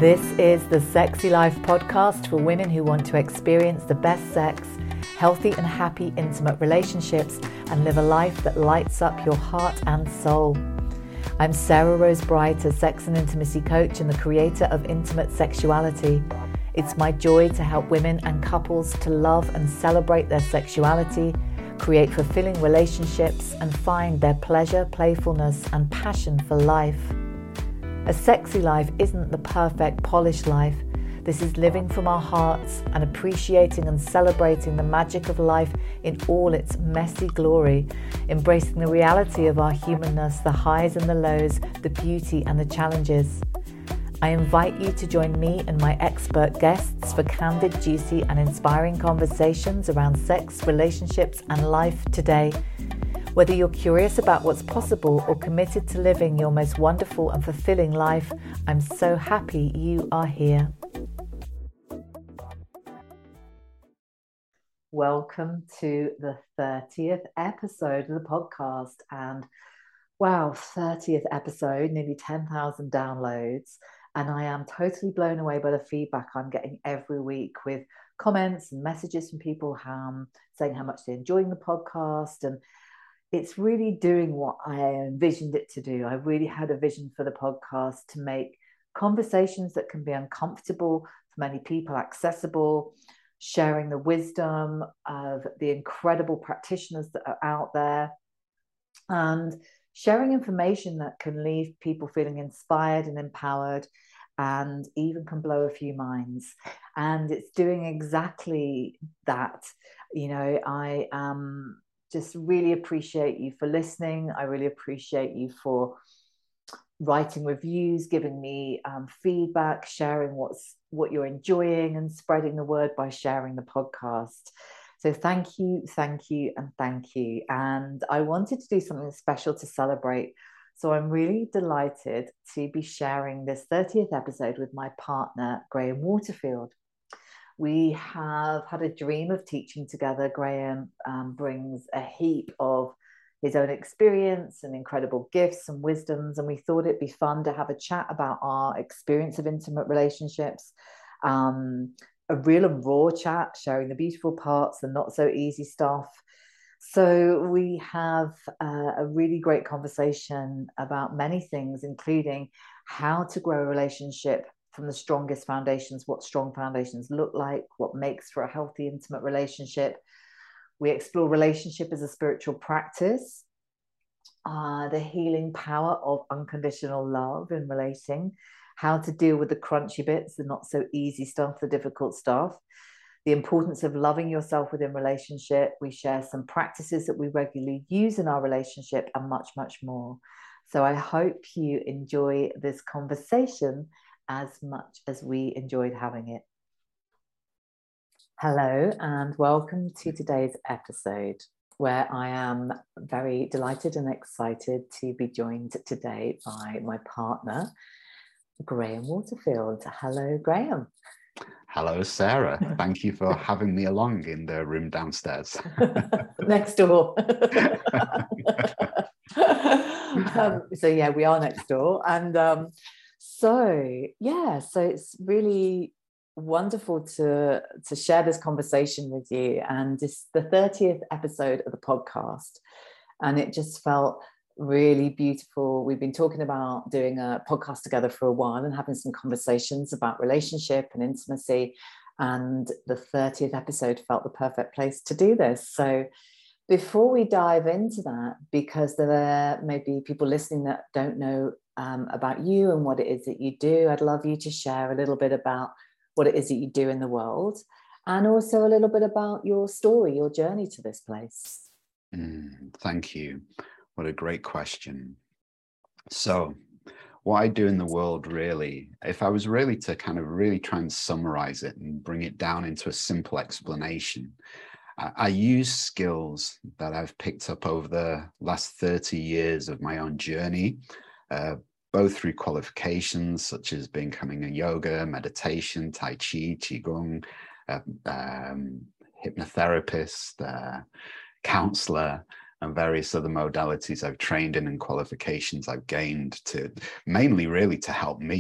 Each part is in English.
This is the Sexy Life podcast for women who want to experience the best sex, healthy and happy intimate relationships, and live a life that lights up your heart and soul. I'm Sarah Rose Bright, a sex and intimacy coach and the creator of Intimate Sexuality. It's my joy to help women and couples to love and celebrate their sexuality, create fulfilling relationships, and find their pleasure, playfulness, and passion for life. A sexy life isn't the perfect, polished life. This is living from our hearts and appreciating and celebrating the magic of life in all its messy glory, embracing the reality of our humanness, the highs and the lows, the beauty and the challenges. I invite you to join me and my expert guests for candid, juicy and inspiring conversations around sex, relationships and life today. Whether you're curious about what's possible or committed to living your most wonderful and fulfilling life, I'm so happy you are here. Welcome to the 30th episode of the podcast. And wow, 30th episode, nearly 10,000 downloads. And I am totally blown away by the feedback I'm getting every week with comments and messages from people saying how much they're enjoying the podcast. And it's really doing what I envisioned it to do. I really had a vision for the podcast to make conversations that can be uncomfortable for many people accessible, sharing the wisdom of the incredible practitioners that are out there, and sharing information that can leave people feeling inspired and empowered and even can blow a few minds. And it's doing exactly that. You know, I just really appreciate you for listening. I really appreciate you for writing reviews, giving me feedback, sharing what you're enjoying, and spreading the word by sharing the podcast. So thank you, and thank you. And I wanted to do something special to celebrate. So I'm really delighted to be sharing this 30th episode with my partner, Graham Waterfield. We have had a dream of teaching together. Graham brings a heap of his own experience and incredible gifts and wisdoms, and we thought it'd be fun to have a chat about our experience of intimate relationships, a real and raw chat, sharing the beautiful parts, the not so easy stuff. So we have a really great conversation about many things, including how to grow a relationship from the strongest foundations, what strong foundations look like, what makes for a healthy, intimate relationship. We explore relationship as a spiritual practice, the healing power of unconditional love in relating, how to deal with the crunchy bits, the not so easy stuff, the difficult stuff, the importance of loving yourself within relationship. We share some practices that we regularly use in our relationship and much, much more. So I hope you enjoy this conversation as much as we enjoyed having it. Hello and welcome to today's episode, where I am very delighted and excited to be joined today by my partner, Graham Waterfield. Hello, Graham. Hello, Sarah. Thank you for having me along in the room downstairs. Next door. So yeah, we are next door. And so it's really wonderful to share this conversation with you. And it's the 30th episode of the podcast, and it just felt really beautiful. We've been talking about doing a podcast together for a while and having some conversations about relationship and intimacy, and the 30th episode felt the perfect place to do this. So before we dive into that, because there may be people listening that don't know about you and what it is that you do, I'd love you to share a little bit about what it is that you do in the world, and also a little bit about your story, your journey to this place. Thank you. What a great question. So what I do in the world, really, if I was really to kind of really try and summarize it and bring it down into a simple explanation, I use skills that I've picked up over the last 30 years of my own journey, both through qualifications such as becoming a yoga, meditation, Tai Chi, Qigong, hypnotherapist, counselor, and various other modalities I've trained in and qualifications I've gained to mainly really to help me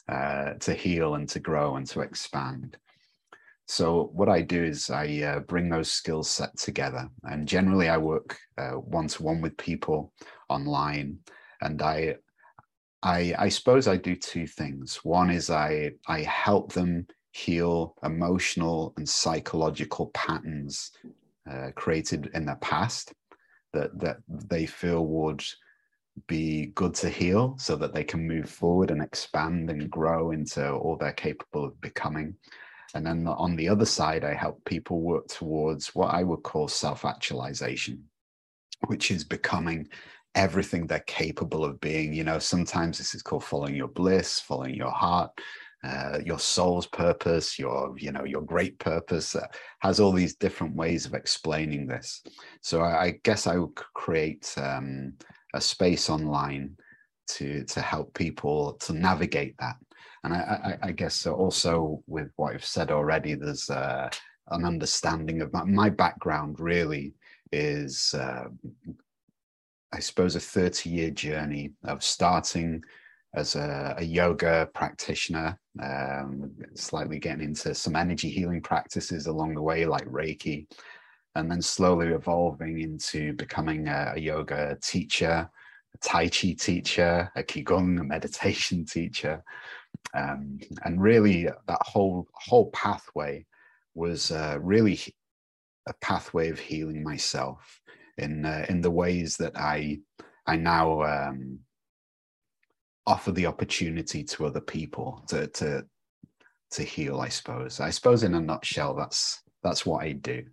to heal and to grow and to expand. So what I do is I bring those skills set together, and generally I work one-to-one with people online, and I suppose I do two things. One is I help them heal emotional and psychological patterns created in their past that they feel would be good to heal, so that they can move forward and expand and grow into all they're capable of becoming. And then on the other side, I help people work towards what I would call self-actualization, which is becoming everything they're capable of being. You know, sometimes this is called following your bliss, following your heart, your soul's purpose, your great purpose. Has all these different ways of explaining this. So I guess I would create a space online to help people to navigate that. And I guess also with what I've said already, there's an understanding of my background really is, I suppose, a 30-year journey of starting as a yoga practitioner, slightly getting into some energy healing practices along the way, like Reiki, and then slowly evolving into becoming a yoga teacher, a Tai Chi teacher, a Qigong, a meditation teacher. And really that whole pathway was really a pathway of healing myself in the ways that I now offer the opportunity to other people to heal. I suppose in a nutshell, that's what I do.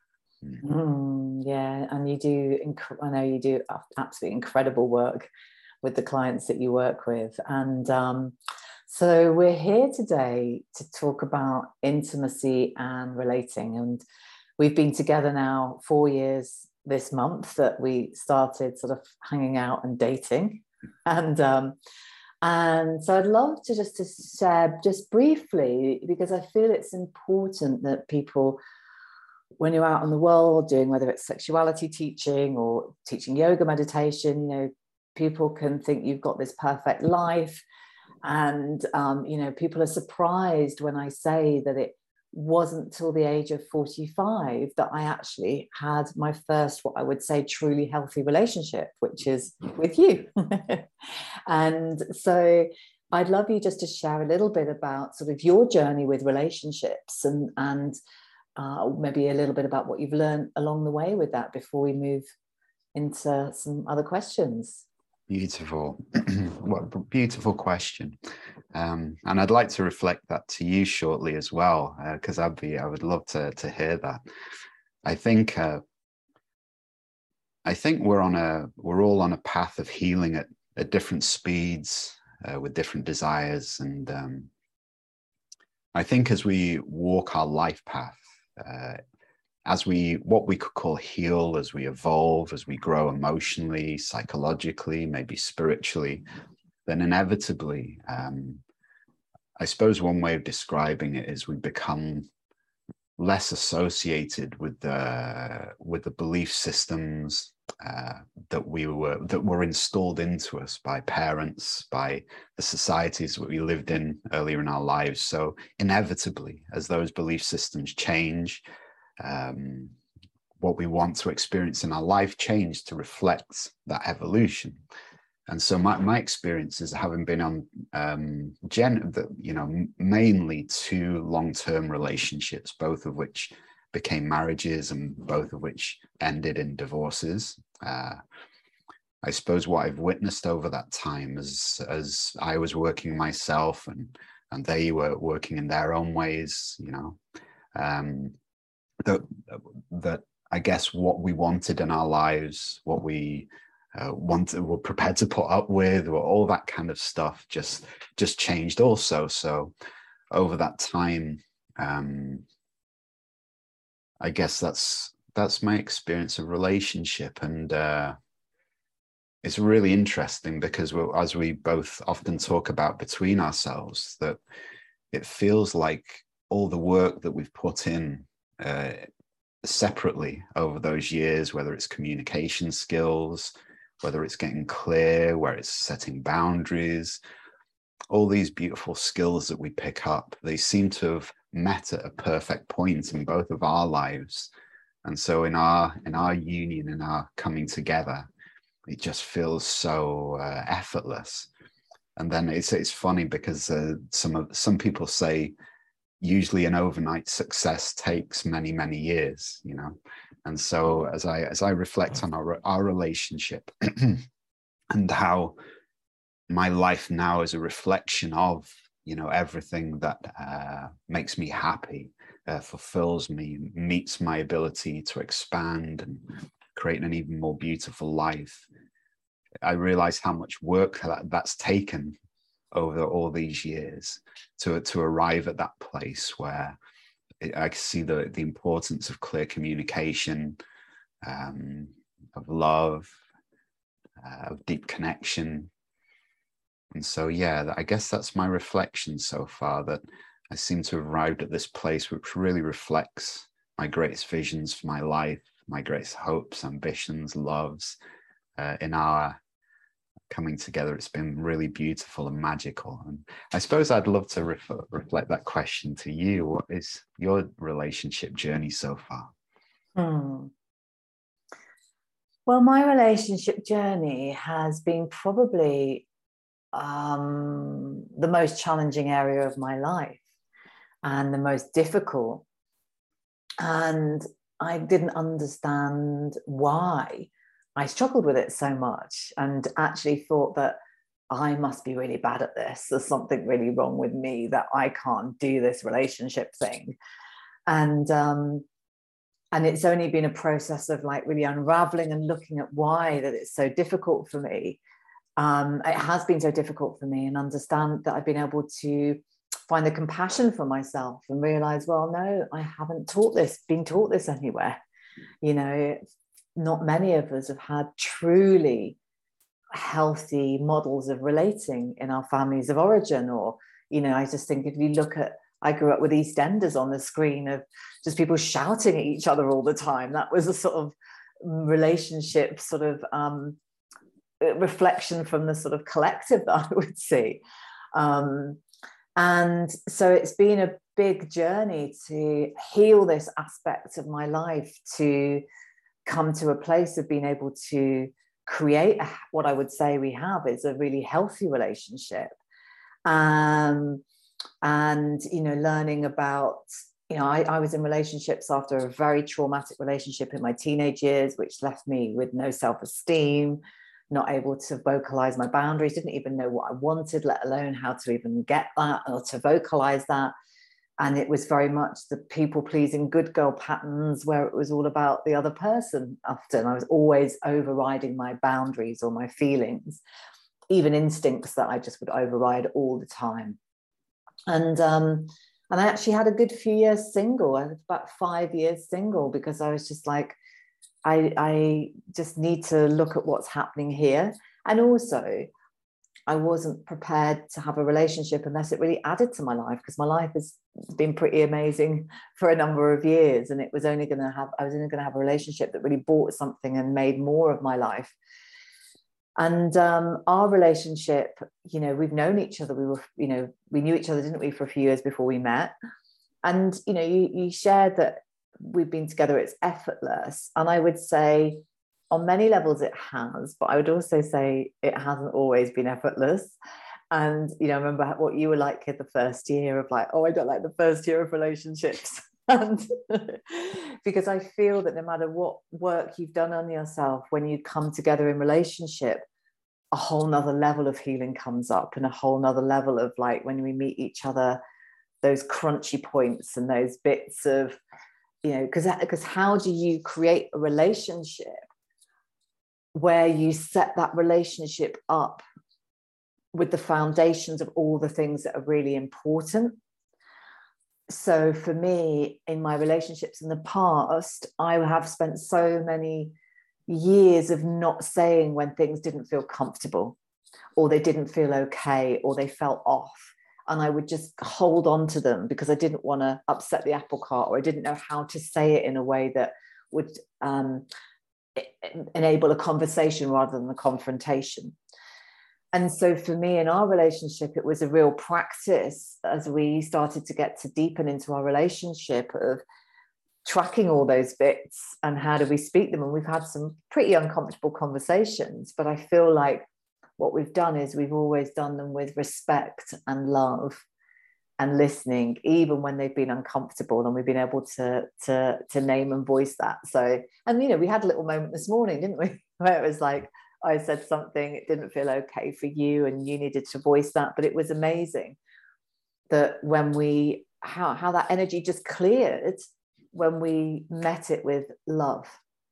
Yeah, and you do. I know you do absolutely incredible work with the clients that you work with, and so we're here today to talk about intimacy and relating. And we've been together now 4 years this month that we started sort of hanging out and dating. And so I'd love to share just briefly, because I feel it's important that people, when you're out in the world doing, whether it's sexuality teaching or teaching yoga, meditation, you know, people can think you've got this perfect life. And, you know, people are surprised when I say that it wasn't till the age of 45 that I actually had my first, what I would say, truly healthy relationship, which is with you. And so I'd love you just to share a little bit about sort of your journey with relationships and maybe a little bit about what you've learned along the way with that before we move into some other questions. Beautiful. What a beautiful question. And I'd like to reflect that to you shortly as well, because I would love to hear that. I think we're all on a path of healing at different speeds, with different desires. And I think as we walk our life path, as what we could call heal, as we evolve, as we grow emotionally, psychologically, maybe spiritually, then inevitably, I suppose one way of describing it is we become less associated with the belief systems that were installed into us by parents, by the societies that we lived in earlier in our lives. So inevitably, as those belief systems change, what we want to experience in our life change to reflect that evolution. And so my experiences, having been on mainly 2 long-term relationships, both of which became marriages and both of which ended in divorces. I suppose what I've witnessed over that time as I was working myself and they were working in their own ways, you know, that I guess what we wanted in our lives, what we were prepared to put up with, or all that kind of stuff just changed also. So over that time, I guess that's my experience of relationship. And it's really interesting because as we both often talk about between ourselves, that it feels like all the work that we've put in separately over those years, whether it's communication skills, whether it's getting clear, where it's setting boundaries, all these beautiful skills that we pick up, they seem to have met at a perfect point in both of our lives. And so in our union, in our coming together, it just feels so effortless. And then it's funny because some people say usually an overnight success takes many years, you know. And so as I reflect on our relationship and how my life now is a reflection of, you know, everything that makes me happy, fulfills me, meets my ability to expand and create an even more beautiful life. I realize how much work that's taken over all these years to arrive at that place where I see the importance of clear communication, of love, of deep connection. And so, yeah, I guess that's my reflection so far, that I seem to have arrived at this place which really reflects my greatest visions for my life, my greatest hopes, ambitions, loves in our coming together. It's been really beautiful and magical. And I suppose I'd love to reflect that question to you. What is your relationship journey so far? Well, my relationship journey has been probably the most challenging area of my life and the most difficult. And I didn't understand why I struggled with it so much, and actually thought that I must be really bad at this. There's something really wrong with me, that I can't do this relationship thing. And it's only been a process of like really unraveling and looking at why that it's so difficult for me. It has been so difficult for me, and understand that I've been able to find the compassion for myself and realize, well, no, I haven't been taught this anywhere. You know, not many of us have had truly healthy models of relating in our families of origin. Or, you know, I just think if you look at, I grew up with EastEnders on the screen of just people shouting at each other all the time. That was a sort of relationship sort of reflection from the sort of collective that I would see. And so it's been a big journey to heal this aspect of my life, to come to a place of being able to create what I would say we have is a really healthy relationship. And, you know, learning about, you know, I was in relationships after a very traumatic relationship in my teenage years, which left me with no self-esteem, not able to vocalize my boundaries, didn't even know what I wanted, let alone how to even get that or to vocalize that. And it was very much the people-pleasing good girl patterns, where it was all about the other person. Often I was always overriding my boundaries or my feelings, even instincts that I just would override all the time. And I actually had a good few years single. I was about 5 years single, because I was just like, I just need to look at what's happening here. And also, I wasn't prepared to have a relationship unless it really added to my life, because my life has been pretty amazing for a number of years, and I was only going to have a relationship that really brought something and made more of my life. And our relationship, you know, we've known each other. We knew each other, didn't we, for a few years before we met. And, you know, you shared that we've been together, it's effortless. And I would say on many levels it has, but I would also say it hasn't always been effortless. And, you know, I remember what you were like in the first year of like, oh, I don't like the first year of relationships. And because I feel that no matter what work you've done on yourself, when you come together in relationship, a whole nother level of healing comes up, and a whole nother level of like, when we meet each other, those crunchy points and those bits of, you know, because how do you create a relationship where you set that relationship up with the foundations of all the things that are really important? So for me, in my relationships in the past, I have spent so many years of not saying when things didn't feel comfortable, or they didn't feel okay, or they felt off. And I would just hold on to them because I didn't want to upset the apple cart, or I didn't know how to say it in a way that would enable a conversation rather than a confrontation. And so for me in our relationship, it was a real practice as we started to get to deepen into our relationship of tracking all those bits and how do we speak them. And we've had some pretty uncomfortable conversations, but I feel like what we've done is we've always done them with respect and love and listening, even when they've been uncomfortable, and we've been able to name and voice that. So, and you know, we had a little moment this morning, didn't we, where it was like, I said something, it didn't feel okay for you, and you needed to voice that. But it was amazing that when we, how that energy just cleared when we met it with love.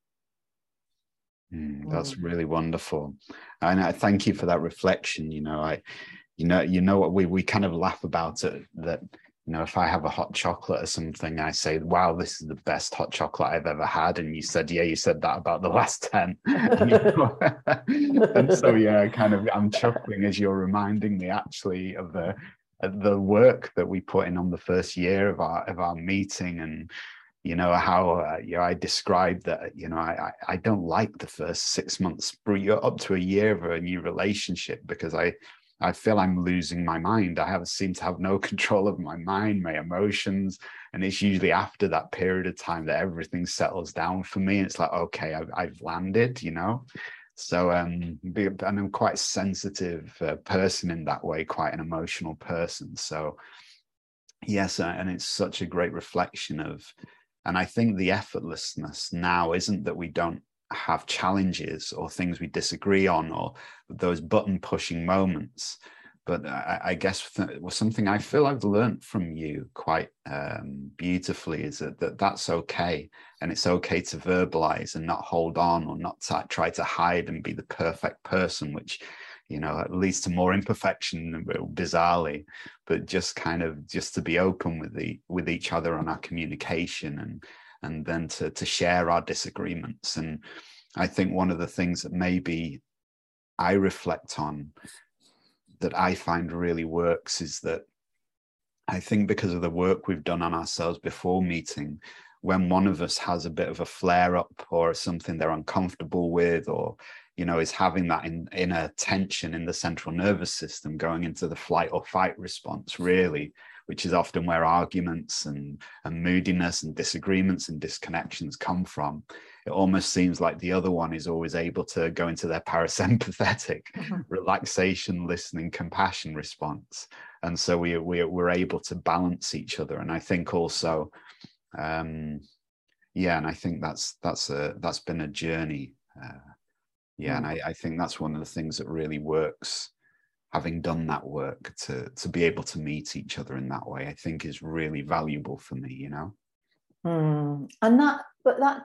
That's really wonderful. And I thank you for that reflection. You know what we kind of laugh about it, that, you know, if I have a hot chocolate or something, I say, wow, this is the best hot chocolate I've ever had. And you said, yeah, you said that about the last 10. And so, yeah, kind of, I'm chuckling as you're reminding me actually of the work that we put in on the first year of our meeting. And, you know, how I described that, you know, I don't like the first 6 months, you're up to a year of a new relationship, because I feel I'm losing my mind. seem to have no control of my mind, my emotions. And it's usually after that period of time that everything settles down for me. It's like, okay, I've landed, you know? So, and I'm quite a sensitive person in that way, quite an emotional person. So yes, and it's such a great reflection of, and I think the effortlessness now isn't that we don't have challenges or things we disagree on or those button pushing moments, but I guess something I feel I've learned from you quite beautifully is that's okay, and it's okay to verbalize and not hold on or not try to hide and be the perfect person, which, you know, leads to more imperfection, bizarrely, but just to be open with each other on our communication, and then to share our disagreements. And I think one of the things that maybe I reflect on that I find really works is that I think because of the work we've done on ourselves before meeting, when one of us has a bit of a flare up or something they're uncomfortable with, or, you know, is having that inner tension in the central nervous system, going into the flight or fight response, really, which is often where arguments and moodiness and disagreements and disconnections come from. It almost seems like the other one is always able to go into their parasympathetic relaxation, listening, compassion response. And so we're able to balance each other. And I think also, and I think that's been a journey. And I think that's one of the things that really works. Having done that work, to be able to meet each other in that way, I think is really valuable for me, you know. And that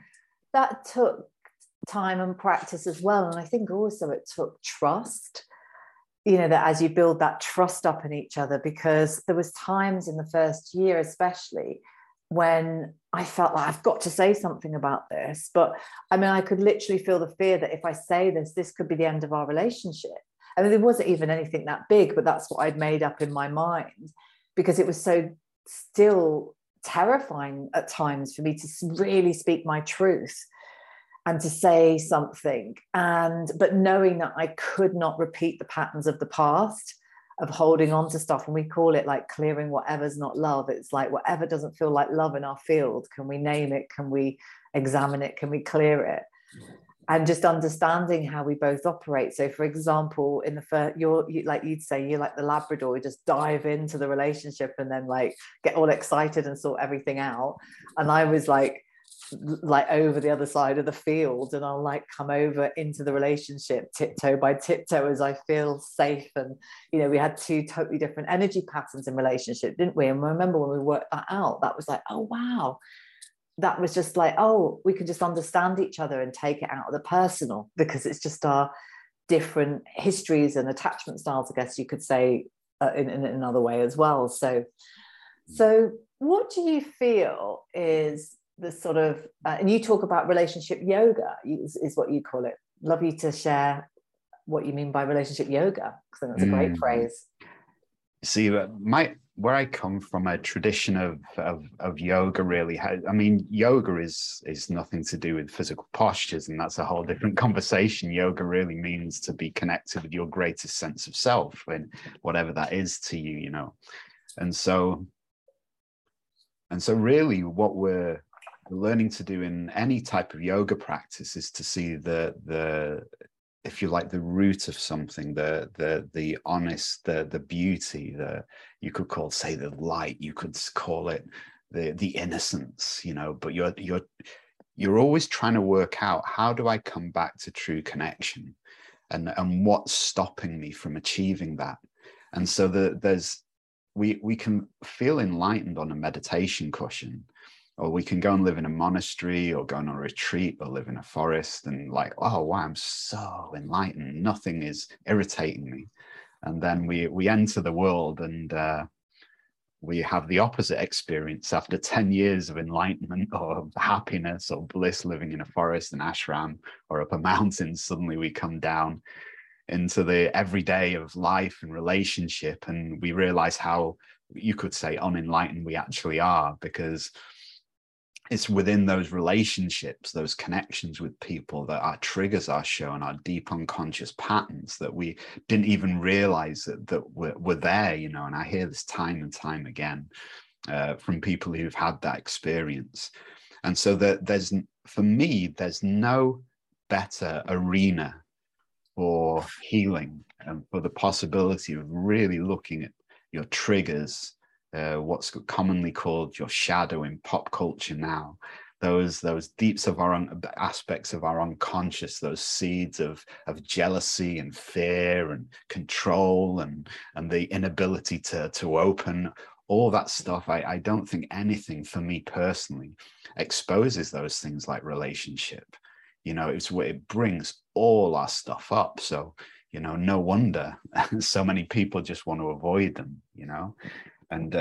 took time and practice as well. And I think also it took trust, you know, that as you build that trust up in each other, because there was times in the first year especially when I felt like I've got to say something about this, but I mean, I could literally feel the fear that if I say this could be the end of our relationship. I mean, there wasn't even anything that big, but that's what I'd made up in my mind, because it was so still terrifying at times for me to really speak my truth and to say something. But knowing that I could not repeat the patterns of the past of holding on to stuff. And we call it like clearing whatever's not love. It's like whatever doesn't feel like love in our field, can we name it? Can we examine it? Can we clear it? And just understanding how we both operate. So, for example, in the first, like you'd say, you're like the Labrador, you just dive into the relationship and then like get all excited and sort everything out. And I was like over the other side of the field, and I'll like come over into the relationship tiptoe by tiptoe as I feel safe. And, you know, we had two totally different energy patterns in relationship, didn't we? And I remember when we worked that out, that was like, oh, wow. That was just like, oh, we can just understand each other and take it out of the personal, because it's just our different histories and attachment styles, I guess you could say, in another way as well. So what do you feel is the sort of, and you talk about relationship yoga is what you call it. Love you to share what you mean by relationship yoga, because I think that's a great phrase. See, where I come from, a tradition of yoga really. I mean, yoga is nothing to do with physical postures, and that's a whole different conversation. Yoga really means to be connected with your greatest sense of self, and whatever that is to you, you know. And so really what we're learning to do in any type of yoga practice is to see the if you like, the root of something, the honest, the beauty, you could call, say, the light, you could call it the innocence, you know, but you're always trying to work out, how do I come back to true connection, and what's stopping me from achieving that? And so we can feel enlightened on a meditation cushion, or we can go and live in a monastery, or go on a retreat, or live in a forest, and like, oh wow, I'm so enlightened, nothing is irritating me. And then we enter the world, and we have the opposite experience after 10 years of enlightenment or happiness or bliss, living in a forest, an ashram, or up a mountain. Suddenly we come down into the everyday of life and relationship, and we realize how, you could say, unenlightened we actually are, because it's within those relationships, those connections with people, that our triggers are shown, our deep unconscious patterns that we didn't even realize that were there, you know. And I hear this time and time again from people who've had that experience. And so for me, there's no better arena for healing and for the possibility of really looking at your triggers, what's commonly called your shadow in pop culture now, those deeps of our aspects of our unconscious, those seeds of jealousy and fear and control and the inability to open, all that stuff. I don't think anything, for me personally, exposes those things like relationship. You know, it's what it brings all our stuff up. So, you know, no wonder so many people just want to avoid them, you know. And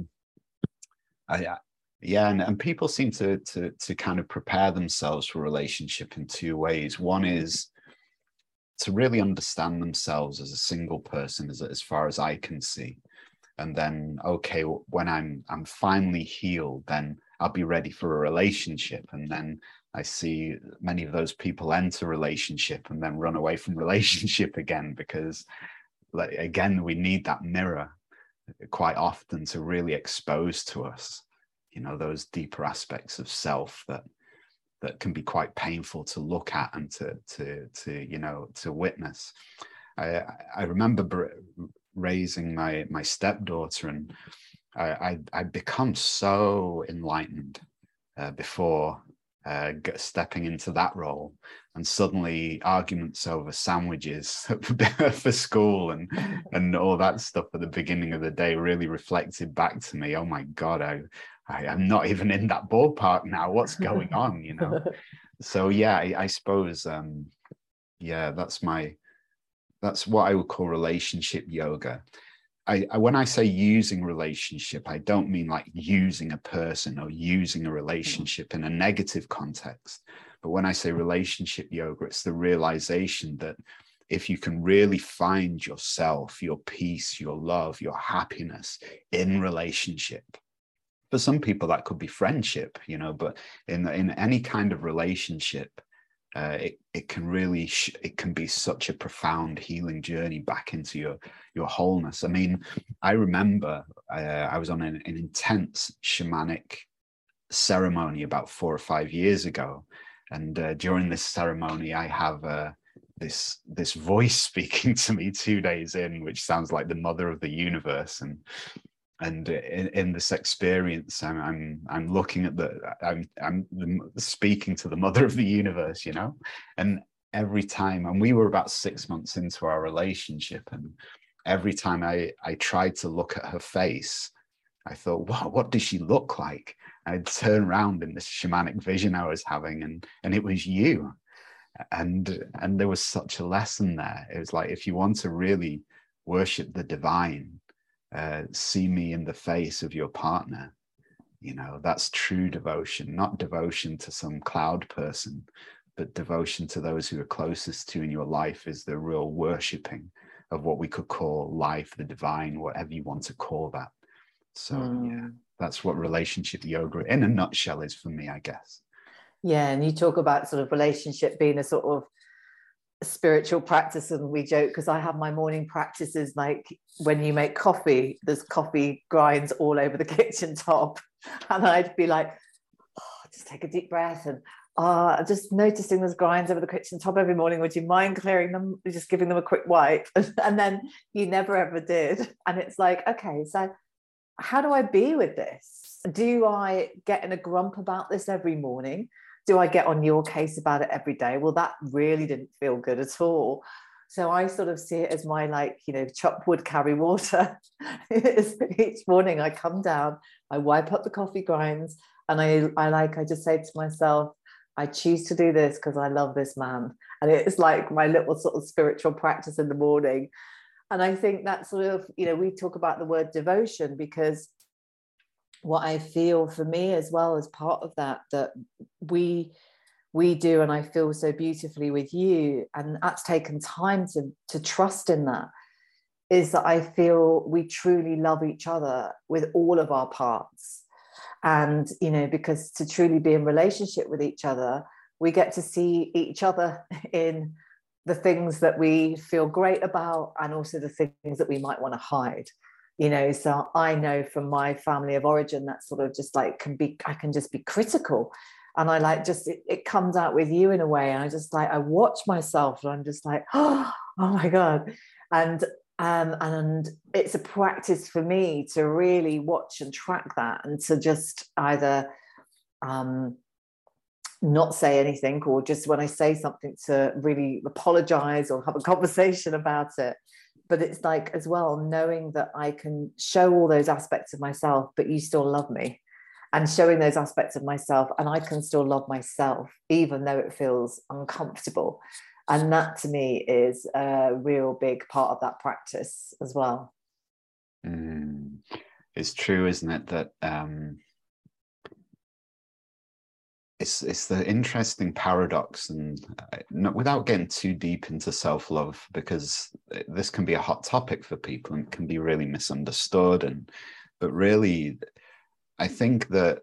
and people seem to kind of prepare themselves for a relationship in two ways. One is to really understand themselves as a single person, as far as I can see. And then, okay, when I'm finally healed, then I'll be ready for a relationship. And then I see many of those people enter relationship and then run away from relationship again, because, like, again, we need that mirror quite often to really expose to us, you know, those deeper aspects of self that can be quite painful to look at and to you know, to witness. I remember raising my stepdaughter, and I'd become so enlightened before stepping into that role, and suddenly arguments over sandwiches for school and all that stuff at the beginning of the day really reflected back to me, oh my God, I'm not even in that ballpark now, what's going on, you know. So yeah, I suppose that's what I would call relationship yoga. When I say using relationship, I don't mean like using a person or using a relationship in a negative context. But when I say relationship yoga, it's the realization that if you can really find yourself, your peace, your love, your happiness in relationship. For some people, that could be friendship, you know, but in any kind of relationship, it can really it can be such a profound healing journey back into your wholeness. I mean, I remember I was on an intense shamanic ceremony about 4 or 5 years ago, and during this ceremony, I have this voice speaking to me 2 days in, which sounds like the mother of the universe, and in this experience, I'm looking at I'm speaking to the mother of the universe, you know. And every time, and we were about 6 months into our relationship, and every time I tried to look at her face, I thought, wow, what does she look like? I'd turn around in this shamanic vision I was having, and it was you. And there was such a lesson there. It was like, if you want to really worship the divine, see me in the face of your partner. You know, that's true devotion, not devotion to some cloud person, but devotion to those who are closest to in your life is the real worshipping of what we could call life, the divine, whatever you want to call that. So yeah, that's what relationship yoga in a nutshell is for me, I guess. Yeah, and you talk about sort of relationship being a sort of spiritual practice, and we joke because I have my morning practices like when you make coffee, there's coffee grinds all over the kitchen top, and I'd be like, oh, just take a deep breath and just noticing there's grinds over the kitchen top every morning. Would you mind clearing them? Just giving them a quick wipe. And then you never ever did. And it's like, okay, so how do I be with this? Do I get in a grump about this every morning? Do I get on your case about it every day? Well, that really didn't feel good at all. So I sort of see it as my, like, chop wood, carry water. Each morning I come down, I wipe up the coffee grinds, and I just say to myself, I choose to do this because I love this man. And it's like my little sort of spiritual practice in the morning. And I think that sort of, we talk about the word devotion, because what I feel for me as well as part of that we do, and I feel so beautifully with you, and that's taken time to trust in that, is that I feel we truly love each other with all of our parts. And, because to truly be in relationship with each other, we get to see each other in the things that we feel great about, and also the things that we might want to hide. So I know from my family of origin that sort of just like I can just be critical, and I like just it comes out with you in a way, and I watch myself and I'm just like, oh my God. And it's a practice for me to really watch and track that, and to just either not say anything, or just when I say something to really apologize or have a conversation about it. But it's like, as well, knowing that I can show all those aspects of myself, but you still love me, and showing those aspects of myself, and I can still love myself, even though it feels uncomfortable. And that to me is a real big part of that practice as well. It's true, isn't it, that it's the interesting paradox, and without getting too deep into self-love, because this can be a hot topic for people and can be really misunderstood, but really I think that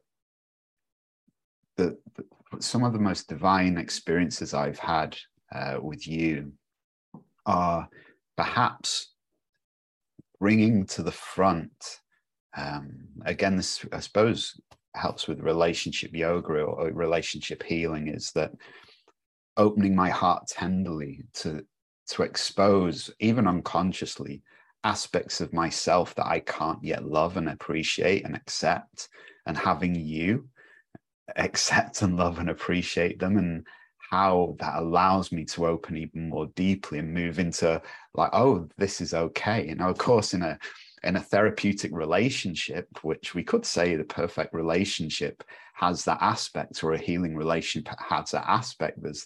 some of the most divine experiences I've had with you are perhaps bringing to the front, again, this I suppose helps with relationship yoga or relationship healing, is that opening my heart tenderly to expose, even unconsciously, aspects of myself that I can't yet love and appreciate and accept, and having you accept and love and appreciate them, and how that allows me to open even more deeply and move into like, oh, this is okay. Of course, in a therapeutic relationship, which we could say the perfect relationship has that aspect, or a healing relationship has that aspect, there's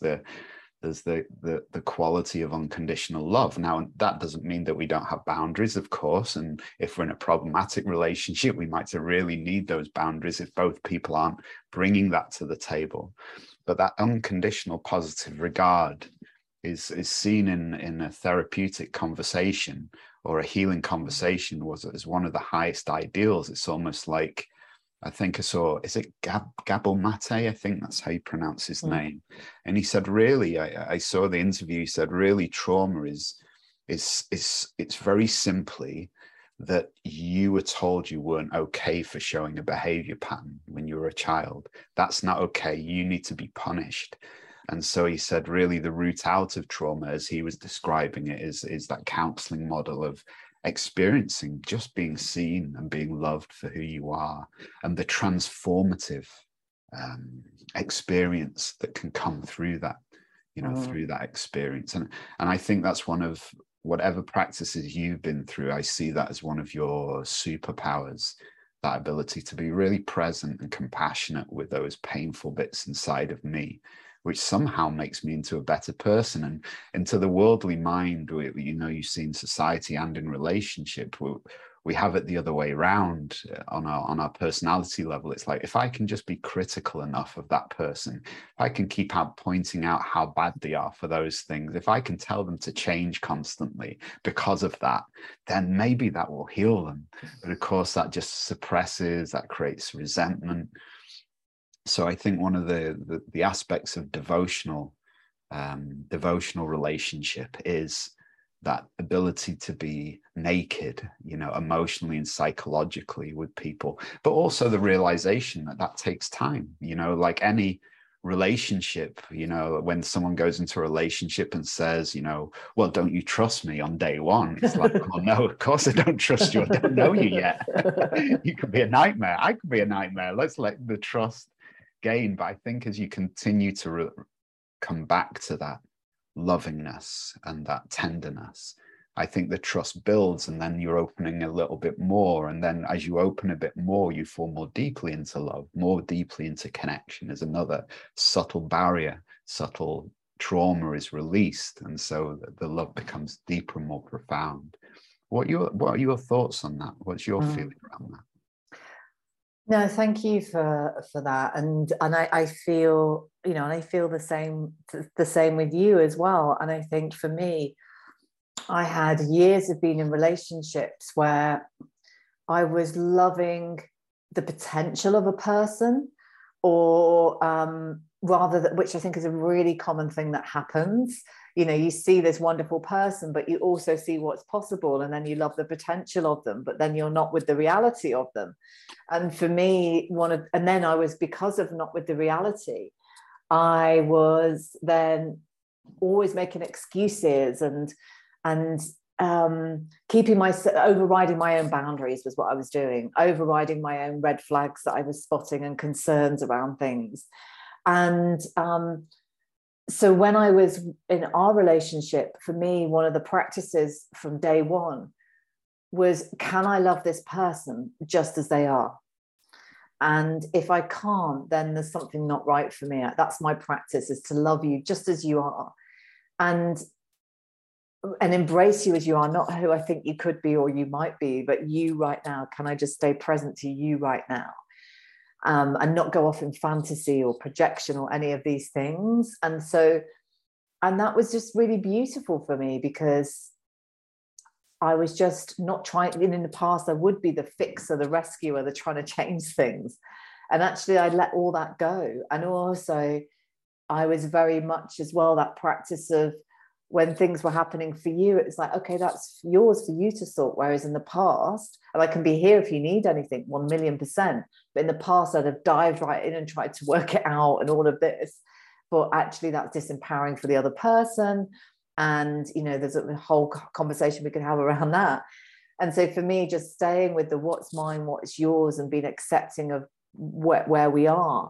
the quality of unconditional love. Now, that doesn't mean that we don't have boundaries, of course, and if we're in a problematic relationship, we might really need those boundaries if both people aren't bringing that to the table. But that unconditional positive regard is seen in a therapeutic conversation or a healing conversation as one of the highest ideals. It's almost like, I think I saw, is it Gabor Mate? I think that's how you pronounce his name. And he said, really, I saw the interview, he said, really, trauma is it's very simply that you were told you weren't okay for showing a behavior pattern when you were a child. That's not okay. You need to be punished. And so he said, really, the route out of trauma, as he was describing it, is that counseling model of experiencing just being seen and being loved for who you are, and the transformative experience that can come through that, through that experience. And I think that's one of whatever practices you've been through, I see that as one of your superpowers, that ability to be really present and compassionate with those painful bits inside of me, which somehow makes me into a better person. And into the worldly mind, you see in society and in relationship, we have it the other way around on our personality level. It's like, if I can just be critical enough of that person, if I can keep pointing out how bad they are for those things, if I can tell them to change constantly because of that, then maybe that will heal them. But of course, that just suppresses, that creates resentment. So I think one of the aspects of devotional relationship is that ability to be naked, emotionally and psychologically with people, but also the realization that takes time, like any relationship, when someone goes into a relationship and says, well, don't you trust me on day one? It's like, well, no, of course I don't trust you. I don't know you yet. You could be a nightmare. I could be a nightmare. Let's let the trust gain. But I think as you continue to come back to that lovingness and that tenderness, I think the trust builds, and then you're opening a little bit more. And then as you open a bit more, you fall more deeply into love, more deeply into connection. As another subtle barrier, subtle trauma is released. And so the love becomes deeper and more profound. What are your thoughts on that? What's your feeling around that? No, thank you for that, and I feel, and I feel the same with you as well. And I think for me, I had years of being in relationships where I was loving the potential of a person, or which I think is a really common thing that happens. You see this wonderful person, but you also see what's possible, and then you love the potential of them, but then you're not with the reality of them. And for me, then I was, because of not with the reality, I was then always making excuses and overriding my own boundaries was what I was doing, overriding my own red flags that I was spotting and concerns around things. And so when I was in our relationship, for me, one of the practices from day one was, can I love this person just as they are? And if I can't, then there's something not right for me. That's my practice, is to love you just as you are, and embrace you as you are, not who I think you could be or you might be, but you right now. Can I just stay present to you right now? And not go off in fantasy or projection or any of these things. And that was just really beautiful for me, because I was just not trying. In the past, I would be the fixer, the rescuer, the trying to change things. And actually, I let all that go. And also, I was very much as well that practice of, when things were happening for you, it's like, okay, that's yours for you to sort. Whereas in the past, and I can be here if you need anything, 1,000,000%. But in the past, I'd have dived right in and tried to work it out and all of this. But actually, that's disempowering for the other person. And, there's a whole conversation we could have around that. And so for me, just staying with the what's mine, what's yours, and being accepting of where we are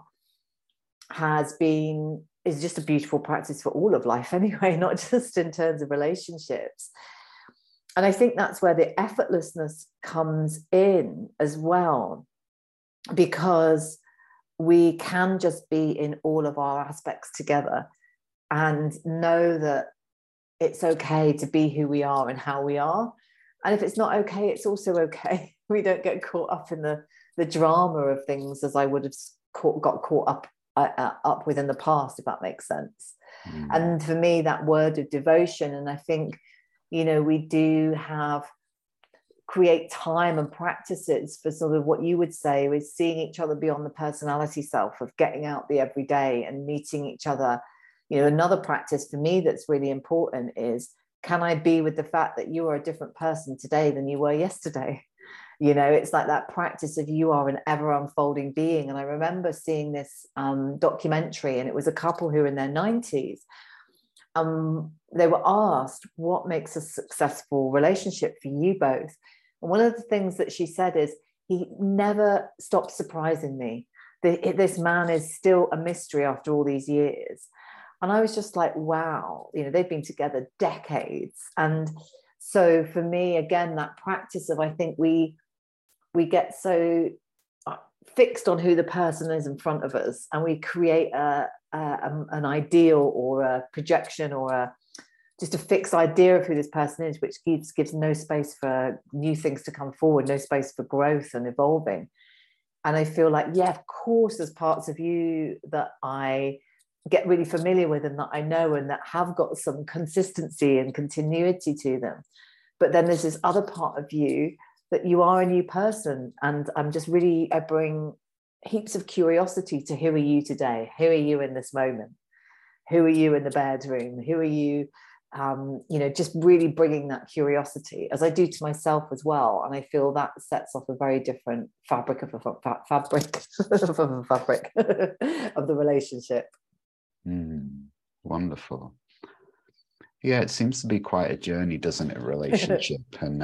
is just a beautiful practice for all of life anyway, not just in terms of relationships. And I think that's where the effortlessness comes in as well, because we can just be in all of our aspects together and know that it's okay to be who we are and how we are. And if it's not okay, it's also okay. We don't get caught up in the drama of things, as I would have got caught up with in the past, if that makes sense. And for me, that word of devotion, and I think, we do create time and practices for sort of what you would say is seeing each other beyond the personality self, of getting out the everyday and meeting each other. Another practice for me that's really important is, can I be with the fact that you are a different person today than you were yesterday? It's like that practice of, you are an ever unfolding being. And I remember seeing this documentary, and it was a couple who were in their 90s. They were asked, what makes a successful relationship for you both? And one of the things that she said is, he never stopped surprising me. This man is still a mystery after all these years. And I was just like, wow, they've been together decades. And so for me, again, that practice of, I think we get so fixed on who the person is in front of us, and we create an ideal or a projection or just a fixed idea of who this person is, which gives no space for new things to come forward, no space for growth and evolving. And I feel like, yeah, of course, there's parts of you that I get really familiar with and that I know and that have got some consistency and continuity to them. But then there's this other part of you that you are a new person. And I bring heaps of curiosity to who are you today? Who are you in this moment? Who are you in the bedroom? Who are you? Just really bringing that curiosity, as I do to myself as well. And I feel that sets off a very different fabric of the relationship. Wonderful. Yeah, it seems to be quite a journey, doesn't it, relationship? And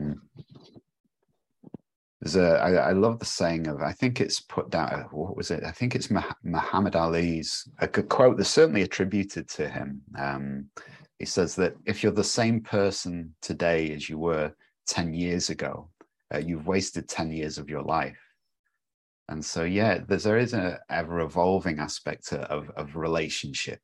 I love the saying of, I think it's put down, what was it? I think it's Muhammad Ali's, a good quote that's certainly attributed to him. He says that if you're the same person today as you were 10 years ago, you've wasted 10 years of your life. And so, yeah, there is an ever evolving aspect of relationship.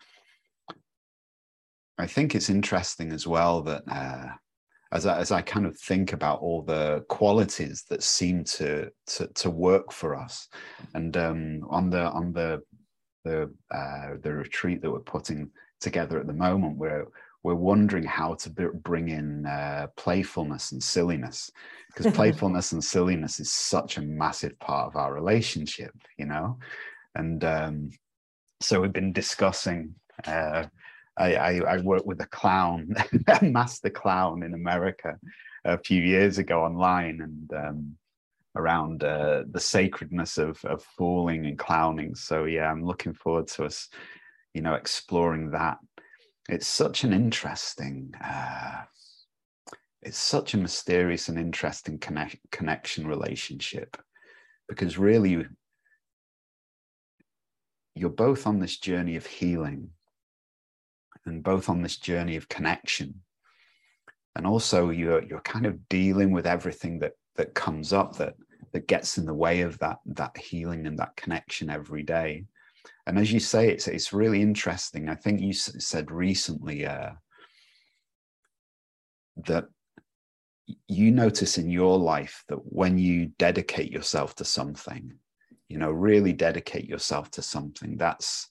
I think it's interesting as well that as I kind of think about all the qualities that seem to work for us, and on the retreat that we're putting together at the moment, we're wondering how to bring in playfulness and silliness, because playfulness and silliness is such a massive part of our relationship, and so we've been discussing. I worked with a clown, a master clown in America a few years ago online, and around the sacredness of fooling and clowning. So yeah, I'm looking forward to us, exploring that. It's such an interesting, it's such a mysterious and interesting connection relationship, because really you're both on this journey of healing and both on this journey of connection. And also you're kind of dealing with everything that comes up that gets in the way of that healing and that connection every day. And as you say, it's really interesting. I think you said recently that you notice in your life that when you dedicate yourself to something, really dedicate yourself to something, that's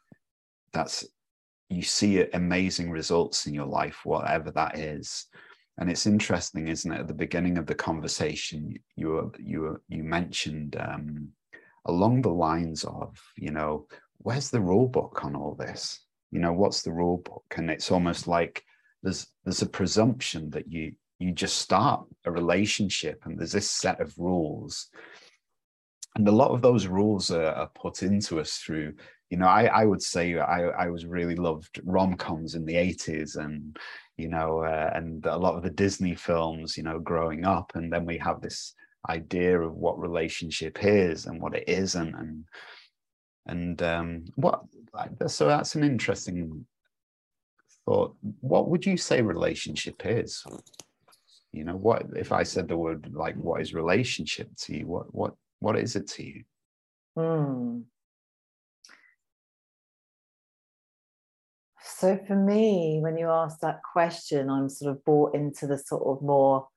you see amazing results in your life, whatever that is. And it's interesting, isn't it? At the beginning of the conversation, you mentioned along the lines of, where's the rule book on all this? What's the rule book? And it's almost like there's a presumption that you just start a relationship and there's this set of rules. And a lot of those rules are put into us through, I would say I was really loved rom-coms in the 80s and, and a lot of the Disney films, growing up. And then we have this idea of what relationship is and what it isn't. So that's an interesting thought. What would you say relationship is? What if I said the word, like, what is relationship to you? What is it to you? So for me, when you ask that question, I'm sort of brought into the sort of more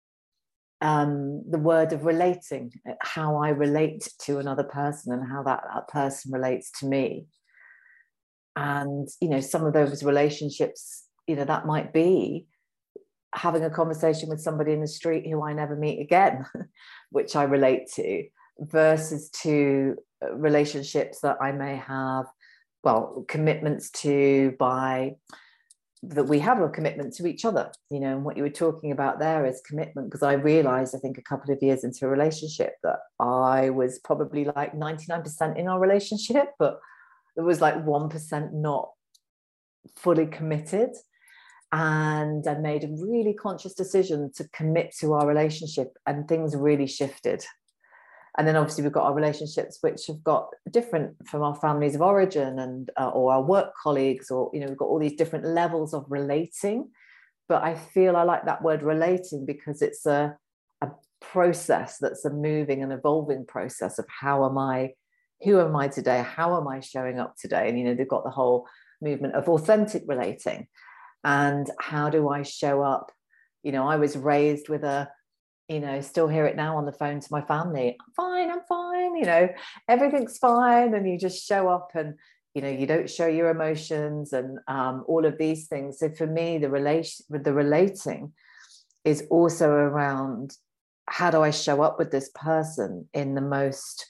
the word of relating, how I relate to another person and how that person relates to me. And, some of those relationships, that might be having a conversation with somebody in the street who I never meet again, which I relate to, versus to relationships that I may have, commitments to that we have a commitment to each other, and what you were talking about there is commitment, because I realized, I think a couple of years into a relationship, that I was probably like 99% in our relationship, but there was like 1% not fully committed. And I made a really conscious decision to commit to our relationship, and things really shifted. And then obviously we've got our relationships which have got different from our families of origin and or our work colleagues, or we've got all these different levels of relating. But I feel I like that word relating because it's a process that's a moving and evolving process of who am I today, how am I showing up today? And they've got the whole movement of authentic relating. And how do I show up? You know, I was raised with a, you know, still hear it now on the phone to my family. I'm fine, you know, everything's fine. And you just show up and, you know, you don't show your emotions and all of these things. So for me, the relating is also around, how do I show up with this person in the most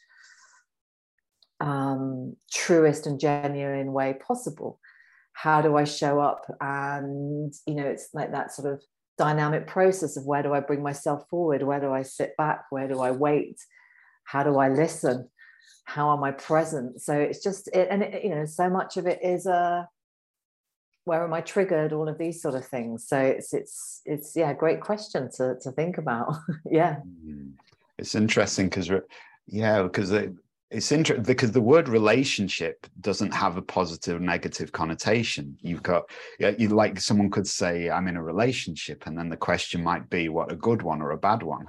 truest and genuine way possible? How do I show up? And, you know, it's like that sort of dynamic process of, where do I bring myself forward? Where do I sit back? Where do I wait? How do I listen? How am I present? So it's just it, and it, you know, so much of it is where am I triggered? All of these sort of things. So it's yeah, great question to think about. Yeah, it's interesting because it's interesting because the word relationship doesn't have a positive or negative connotation. You've got, you like, someone could say, I'm in a relationship, and then the question might be, what, a good one or a bad one?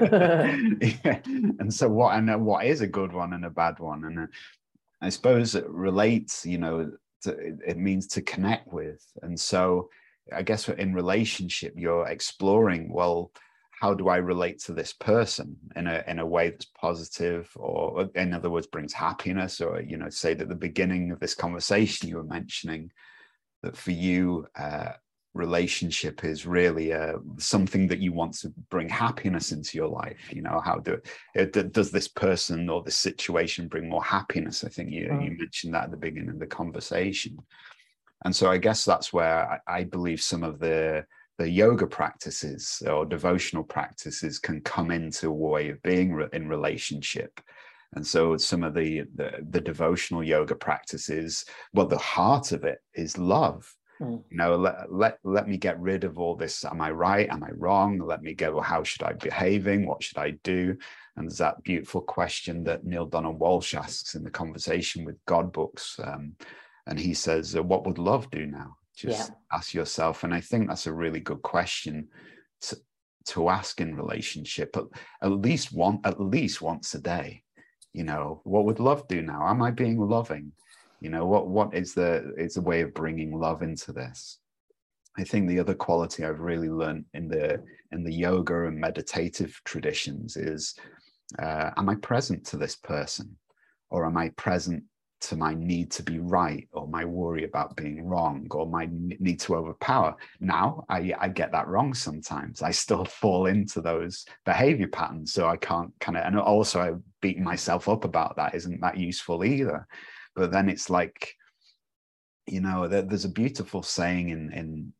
Yeah. And so what is a good one and a bad one? And I suppose it relates, you know, it means to connect with. And so I guess in relationship, you're exploring, well, how do I relate to this person in a way that's positive, or in other words, brings happiness? Or, you know, say that at the beginning of this conversation, you were mentioning that for you, relationship is really something that you want to bring happiness into your life. You know, does this person or this situation bring more happiness? I think you mentioned that at the beginning of the conversation. And so I guess that's where I believe some of the yoga practices or devotional practices can come into a way of being in relationship. And so some of the devotional yoga practices, well, the heart of it is love. You know, let me get rid of all this. Am I right? Am I wrong? Let me go, well, how should I be behaving? What should I do? And there's that beautiful question that Neale Donald Walsch asks in the Conversation with God books. And he says, what would love do now? Just ask yourself. And I think that's a really good question to ask in relationship, at least once a day. You know, what would love do now? Am I being loving? You know, what is the way of bringing love into this? I think the other quality I've really learned in the yoga and meditative traditions is, am I present to this person, or am I present to my need to be right, or my worry about being wrong, or my need to overpower? Now, I get that wrong sometimes. I still fall into those behavior patterns. So I can't and also I beat myself up about that. Isn't that useful either? But then it's like, you know, there's a beautiful saying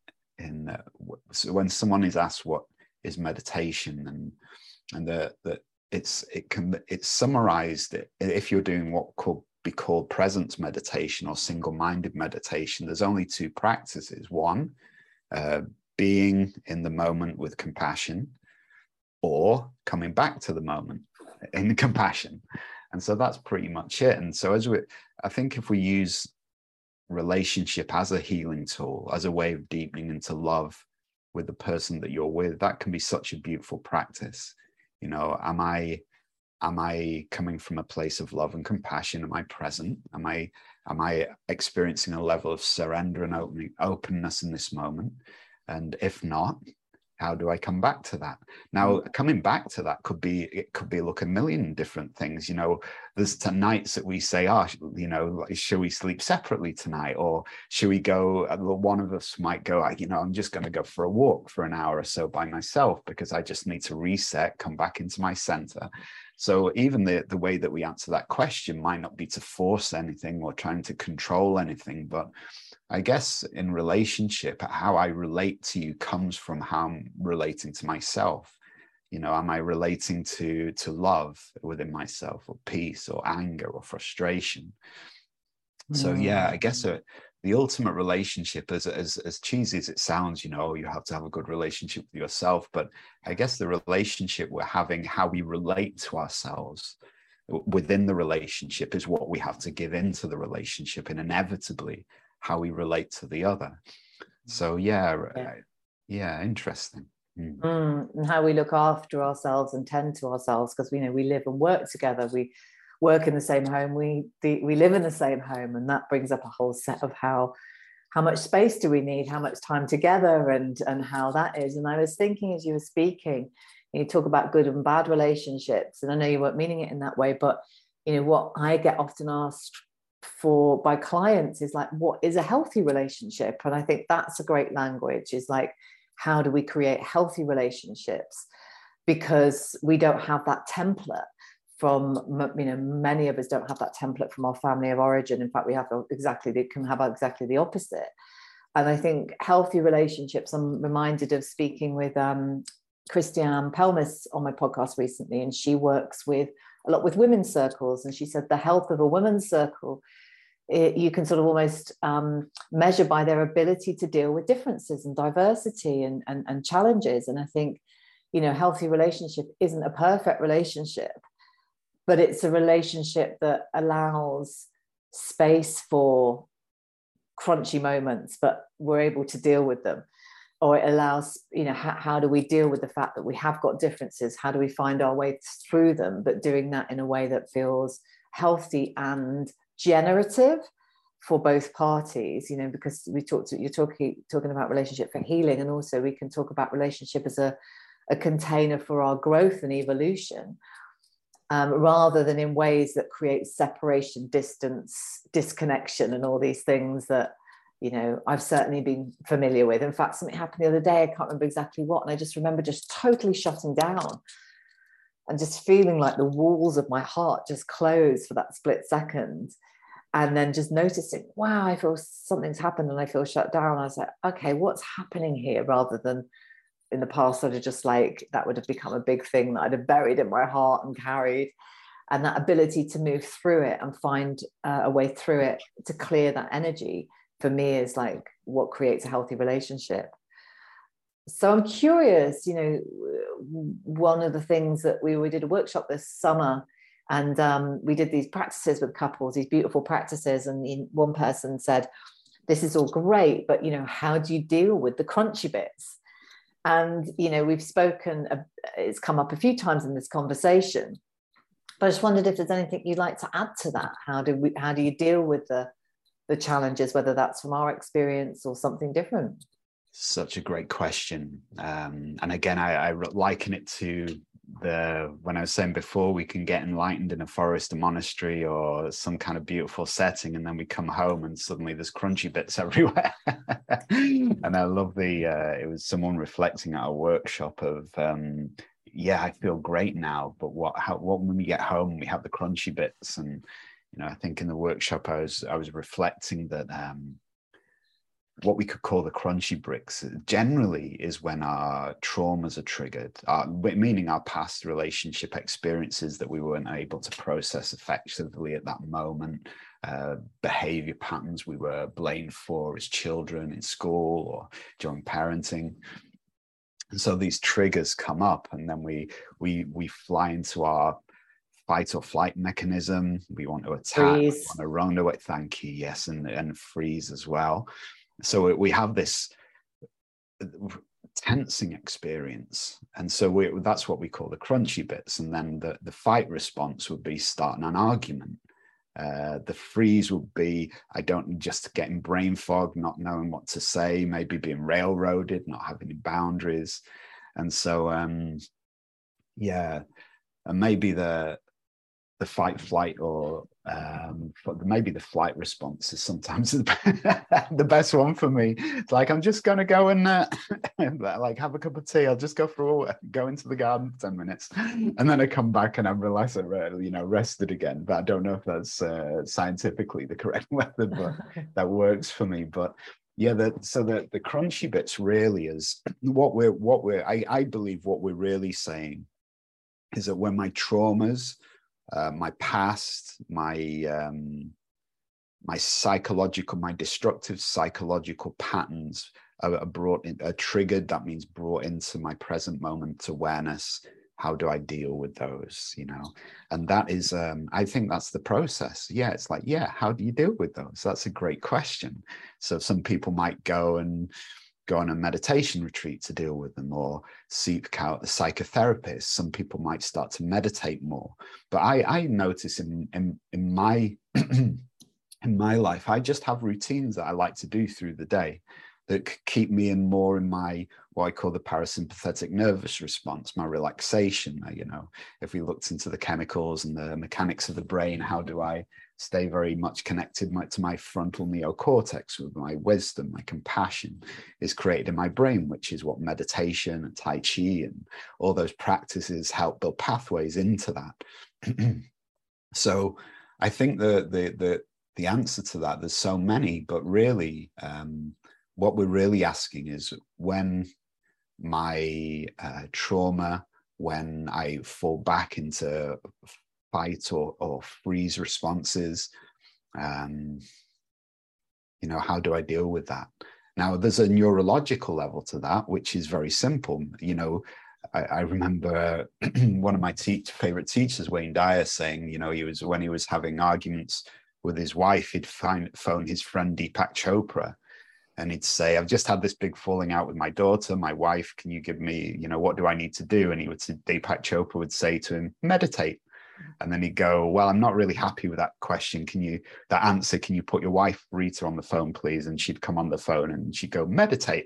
so when someone is asked what is meditation, and it's summarized, if you're doing what could be called presence meditation or single-minded meditation, there's only two practices. One, being in the moment with compassion, or coming back to the moment in compassion. And so that's pretty much it. And so I think if we use relationship as a healing tool, as a way of deepening into love with the person that you're with, that can be such a beautiful practice. You know, am I coming from a place of love and compassion? Am I present? Am I experiencing a level of surrender and openness in this moment? And if not, how do I come back to that? Now, coming back to that could be look a million different things. You know, there's nights that we say, you know, should we sleep separately tonight? Or should we go, one of us might go, you know, I'm just going to go for a walk for an hour or so by myself, because I just need to reset, come back into my center. So even the way that we answer that question might not be to force anything or trying to control anything, but I guess in relationship, how I relate to you comes from how I'm relating to myself. You know, am I relating to love within myself, or peace, or anger, or frustration? So yeah, I guess the ultimate relationship, as cheesy as it sounds, you know, you have to have a good relationship with yourself. But I guess the relationship we're having, how we relate to ourselves within the relationship, is what we have to give into the relationship, and inevitably how we relate to the other. So yeah, interesting. And how we look after ourselves and tend to ourselves, because we live and work together. We work in the same home, we live in the same home, and that brings up a whole set of how how much space do we need, how much time together, and how that is. And I was thinking as you were speaking, you talk about good and bad relationships, and I know you weren't meaning it in that way, but what I get often asked for by clients is like, what is a healthy relationship? And I think that's a great language, is like, how do we create healthy relationships? Because we don't have that template from, many of us don't have that template from our family of origin. In fact, we have can have exactly the opposite. And I think healthy relationships, I'm reminded of speaking with Christiane Pelmis on my podcast recently, and she works a lot with women's circles. And she said the health of a women's circle, you can sort of almost measure by their ability to deal with differences and diversity and challenges. And I think, healthy relationship isn't a perfect relationship, but it's a relationship that allows space for crunchy moments, but we're able to deal with them. Or it allows, how do we deal with the fact that we have got differences? How do we find our way through them, but doing that in a way that feels healthy and generative for both parties, because you're talking about relationship for healing, and also we can talk about relationship as a container for our growth and evolution, rather than in ways that create separation, distance, disconnection, and all these things that, I've certainly been familiar with. In fact, something happened the other day, I can't remember exactly what, and I just remember just totally shutting down and just feeling like the walls of my heart just closed for that split second. And then just noticing, wow, I feel something's happened and I feel shut down. I was like, okay, what's happening here? Rather than in the past, I'd have just like, that would have become a big thing that I'd have buried in my heart and carried. And that ability to move through it and find a way through it to clear that energy, for me, is like what creates a healthy relationship. So I'm curious, one of the things that we did a workshop this summer, and we did these practices with couples, these beautiful practices. And one person said, this is all great, but, how do you deal with the crunchy bits? And, we've spoken, it's come up a few times in this conversation, but I just wondered if there's anything you'd like to add to that. How do you deal with the challenges, whether that's from our experience or something different? Such a great question. And again, I liken it to when I was saying before, we can get enlightened in a forest, a monastery, or some kind of beautiful setting, and then we come home and suddenly there's crunchy bits everywhere. And I love it was someone reflecting at a workshop of, I feel great now, but what when we get home, we have the crunchy bits. And, I think in the workshop, I was reflecting that, what we could call the crunchy bricks generally is when our traumas are triggered, meaning our past relationship experiences that we weren't able to process effectively at that moment, behavior patterns we were blamed for as children in school or during parenting. And so these triggers come up, and then we fly into our fight or flight mechanism. We want to attack, we want to run away. Thank you. Yes. And freeze as well. So we have this tensing experience. And so that's what we call the crunchy bits. And then the fight response would be starting an argument. The freeze would be, just getting brain fog, not knowing what to say, maybe being railroaded, not having any boundaries. And so, and maybe the fight, flight, or maybe the flight response is sometimes the best one for me. It's like, I'm just going to go and like have a cup of tea. I'll just go into the garden for 10 minutes. And then I come back and I'm relaxed, rested again. But I don't know if that's scientifically the correct method, but that works for me. But yeah, the crunchy bits really is I believe what we're really saying is that when my traumas, my past, my destructive psychological patterns are triggered, that means brought into my present moment awareness. How do I deal with those? And that is, I think that's the process. Yeah, it's like, how do you deal with those? That's a great question. So some people might go on a meditation retreat to deal with them, or seek out a psychotherapist. Some people might start to meditate more. But I notice in my in in my life, I just have routines that I like to do through the day that keep me in more in my, what I call the parasympathetic nervous response, my relaxation. You know, if we looked into the chemicals and the mechanics of the brain, how do I stay very much connected to my frontal neocortex, with my wisdom, my compassion is created in my brain, which is what meditation and Tai Chi and all those practices help build pathways into that. So I think the answer to that, there's so many, but really what we're really asking is, when my trauma, when I fall back into fight or freeze responses, you know, how do I deal with that? Now, there's a neurological level to that, which is very simple. You know, I remember one of my favorite teachers, Wayne Dyer, saying, you know, when he was having arguments with his wife, he'd phone his friend Deepak Chopra, and he'd say, I've just had this big falling out with my daughter, my wife, can you give me, you know, what do I need to do? And Deepak Chopra would say to him, meditate. And then he'd go, well, I'm not really happy with that question. Can you put your wife Rita on the phone, please? And she'd come on the phone and she'd go, meditate.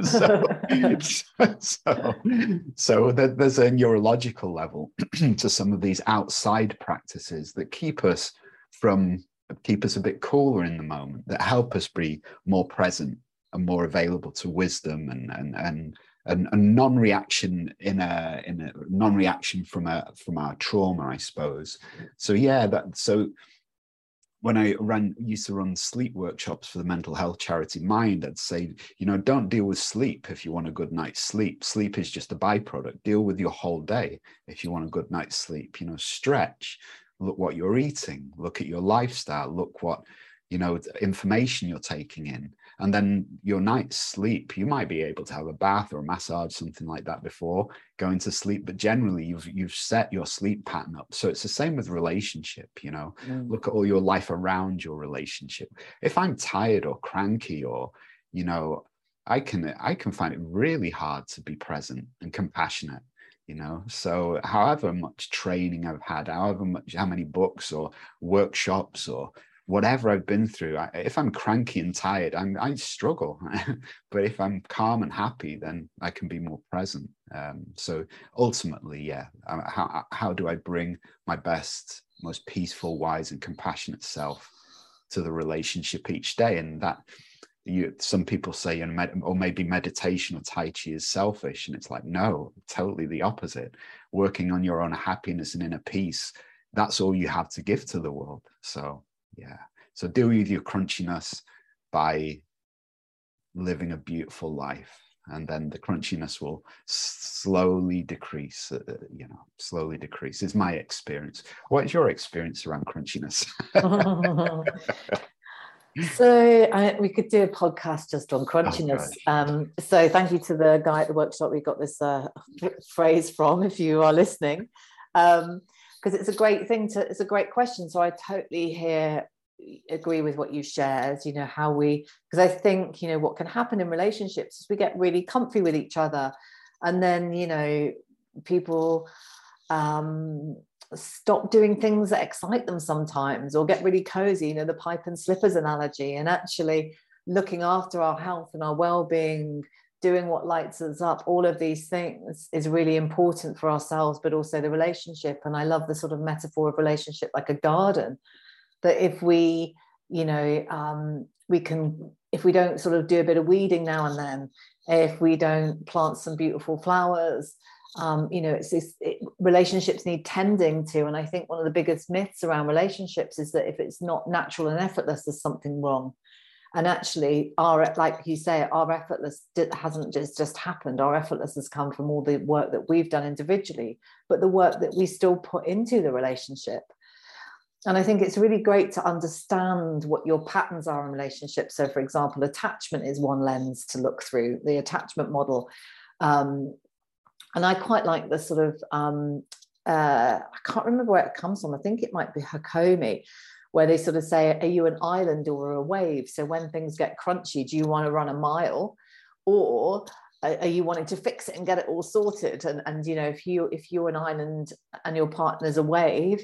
so there's a neurological level to some of these outside practices that keep us a bit cooler in the moment, that help us be more present and more available to wisdom and non-reaction non-reaction from our trauma, I suppose. So yeah, so when I used to run sleep workshops for the mental health charity Mind, I'd say, you know, don't deal with sleep if you want a good night's sleep. Sleep is just a byproduct. Deal with your whole day if you want a good night's sleep. You know, stretch, look what you're eating, look at your lifestyle, look what, you know, information you're taking in. And then your night's sleep, you might be able to have a bath or a massage, something like that before going to sleep. But generally, you've set your sleep pattern up. So it's the same with relationship, you know, look at all your life around your relationship. If I'm tired or cranky, or, you know, I can find it really hard to be present and compassionate, you know. So however much training I've had, how many books or workshops or whatever I've been through, if I'm cranky and tired, I struggle. But if I'm calm and happy, then I can be more present. So ultimately, yeah, how do I bring my best, most peaceful, wise, and compassionate self to the relationship each day? And that, some people say, or maybe meditation or Tai Chi is selfish, and it's like, no, totally the opposite. Working on your own happiness and inner peace, that's all you have to give to the world. So yeah, so deal with your crunchiness by living a beautiful life, and then the crunchiness will slowly decrease. Slowly decrease is my experience. What is your experience around crunchiness? So we could do a podcast just on crunchiness. So thank you to the guy at the workshop we got this phrase from, if you are listening, because it's a great it's a great question. So I totally agree with what you shared, you know, because I think, you know, what can happen in relationships is we get really comfy with each other, and then, you know, people stop doing things that excite them sometimes, or get really cozy, you know, the pipe and slippers analogy. And actually looking after our health and our well-being, doing what lights us up, all of these things is really important for ourselves, but also the relationship. And I love the sort of metaphor of relationship like a garden, that if we, you know, if we don't sort of do a bit of weeding now and then, if we don't plant some beautiful flowers, you know, relationships need tending to. And I think one of the biggest myths around relationships is that if it's not natural and effortless, there's something wrong. And actually, like you say, our effortless hasn't just happened. Our effortless has come from all the work that we've done individually, but the work that we still put into the relationship. And I think it's really great to understand what your patterns are in relationships. So, for example, attachment is one lens to look through, the attachment model. And I quite like the sort of, I can't remember where it comes from. I think it might be Hakomi, where they sort of say, are you an island or a wave? So when things get crunchy, do you want to run a mile, or are you wanting to fix it and get it all sorted? And you know, if you're an island and your partner's a wave,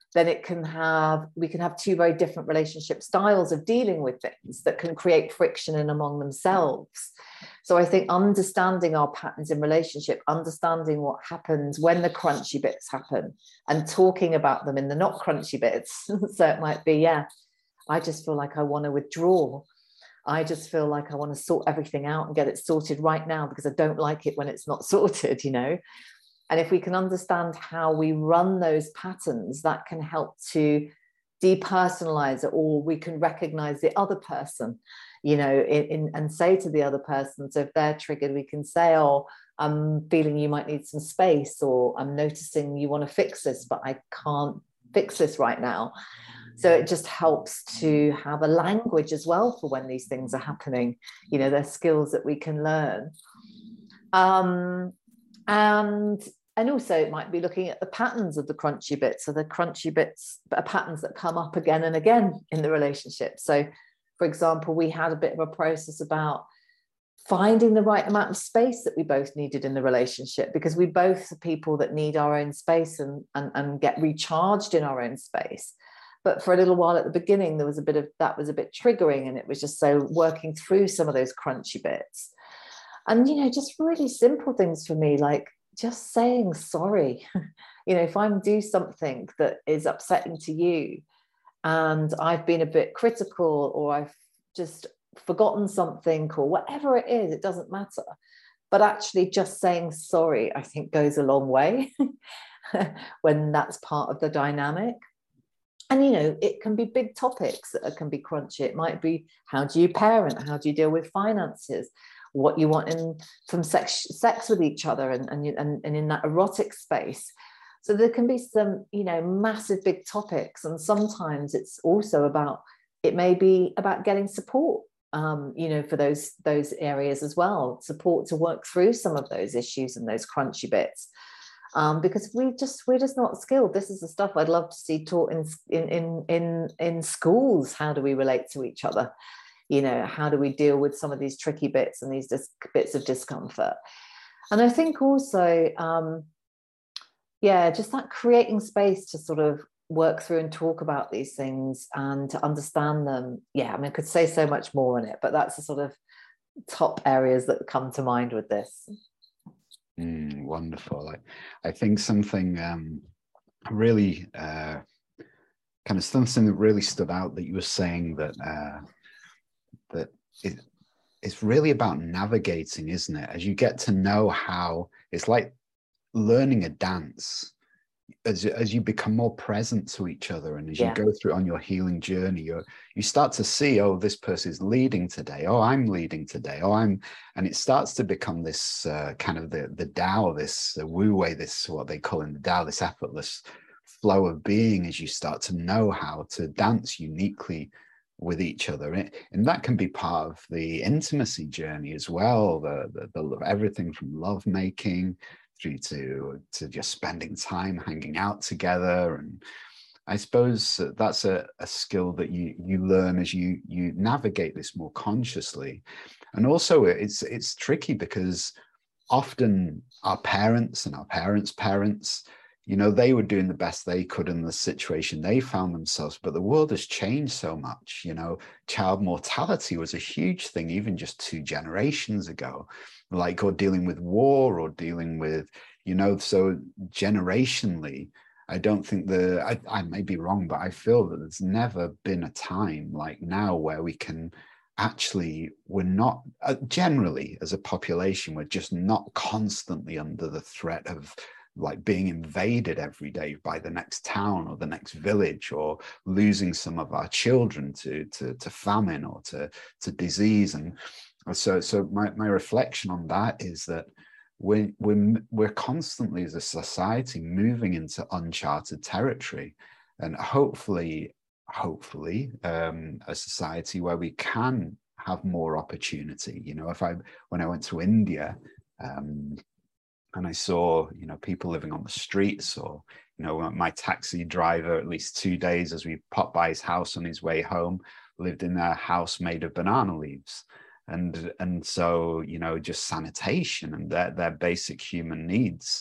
then we can have two very different relationship styles of dealing with things that can create friction in among themselves. So I think understanding our patterns in relationship, understanding what happens when the crunchy bits happen, and talking about them in the not crunchy bits. So it might be, yeah, I just feel like I want to withdraw. I just feel like I want to sort everything out and get it sorted right now because I don't like it when it's not sorted, you know. And if we can understand how we run those patterns, that can help to depersonalize it, or we can recognize the other person, you know, and say to the other person, so if they're triggered, we can say, oh, I'm feeling you might need some space, or I'm noticing you want to fix this, but I can't fix this right now. So it just helps to have a language as well for when these things are happening. You know, they're skills that we can learn. And also it might be looking at the patterns of the crunchy bits. So the crunchy bits are patterns that come up again and again in the relationship. So, for example, we had a bit of a process about finding the right amount of space that we both needed in the relationship, because we both are people that need our own space and get recharged in our own space. But for a little while at the beginning, there was a bit of that was a bit triggering, and it was just so working through some of those crunchy bits. And, you know, just really simple things for me, like just saying sorry. You know, if I do something that is upsetting to you and I've been a bit critical, or I've just forgotten something, or whatever it is, it doesn't matter. But actually just saying sorry, I think, goes a long way when that's part of the dynamic. And, you know, it can be big topics that can be crunchy. It might be, how do you parent? How do you deal with finances? What you want from sex with each other, and in that erotic space. So there can be some, you know, massive big topics. And sometimes it's also about, it may be about getting support, you know, for those areas as well, support to work through some of those issues and those crunchy bits. Because we're just not skilled. This is the stuff I'd love to see taught in schools. How do we relate to each other? You know, how do we deal with some of these tricky bits and these bits of discomfort? And I think also, just that creating space to sort of work through and talk about these things and to understand them. Yeah, I mean, I could say so much more on it, but that's the sort of top areas that come to mind with this. Wonderful. I think something really kind of something that really stood out that you were saying, that it's really about navigating, isn't it? As you get to know how, it's like learning a dance. As you become more present to each other, and as you go through on your healing journey, you start to see, oh, this person is leading today, oh, I'm leading today, oh, and it starts to become this kind of the Tao, this Wu Wei, this what they call in the Tao, this effortless flow of being, as you start to know how to dance uniquely with each other. And that can be part of the intimacy journey as well, the everything from love making through to just spending time hanging out together. And I suppose that's a skill that you learn as you navigate this more consciously. And also it's tricky because often our parents and our parents' parents, you know, they were doing the best they could in the situation they found themselves, but the world has changed so much. You know, child mortality was a huge thing even just 2 generations ago, like, or dealing with war, or dealing with, you know, so generationally, I don't think I may be wrong, but I feel that there's never been a time like now where we can actually, we're not generally as a population, we're just not constantly under the threat of like being invaded every day by the next town or the next village, or losing some of our children to famine or to disease. And so my reflection on that is that we're constantly as a society moving into uncharted territory, and hopefully a society where we can have more opportunity. You know, when I went to India, and I saw, you know, people living on the streets, or, you know, my taxi driver, at least 2 days as we popped by his house on his way home, lived in a house made of banana leaves. And so, you know, just sanitation and their basic human needs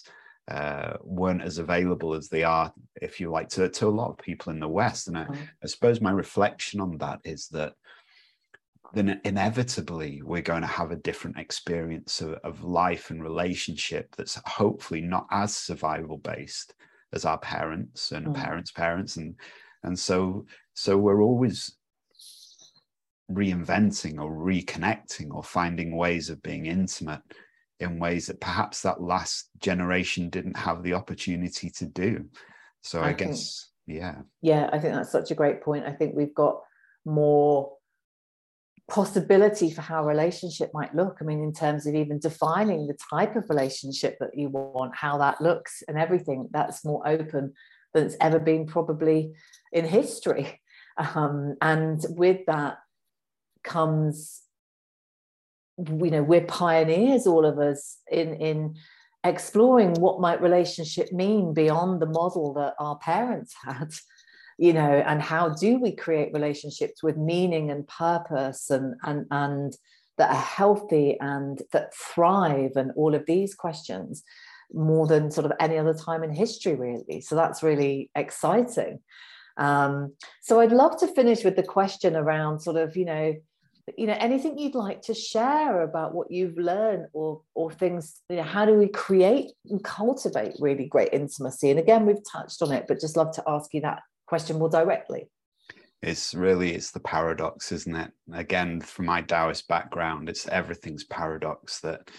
weren't as available as they are, if you like, to a lot of people in the West. And I suppose my reflection on that is that then inevitably we're going to have a different experience of life and relationship that's hopefully not as survival based as our parents and parents' parents. And so we're always reinventing or reconnecting or finding ways of being intimate in ways that perhaps that last generation didn't have the opportunity to do. So I guess, yeah, I think that's such a great point. I think we've got more possibility for how a relationship might look. I mean, in terms of even defining the type of relationship that you want, how that looks and everything, that's more open than it's ever been probably in history. And with that comes, we're pioneers, all of us, in exploring what might relationship mean beyond the model that our parents had, and how do we create relationships with meaning and purpose and that are healthy and that thrive, and all of these questions, more than sort of any other time in history, really. So that's really exciting. So I'd love to finish with the question around sort of, anything you'd like to share about what you've learned or things, how do we create and cultivate really great intimacy? And again, we've touched on it, but just love to ask you that question more directly. It's the paradox, isn't it? Again, from my Taoist background, it's everything's paradox. That,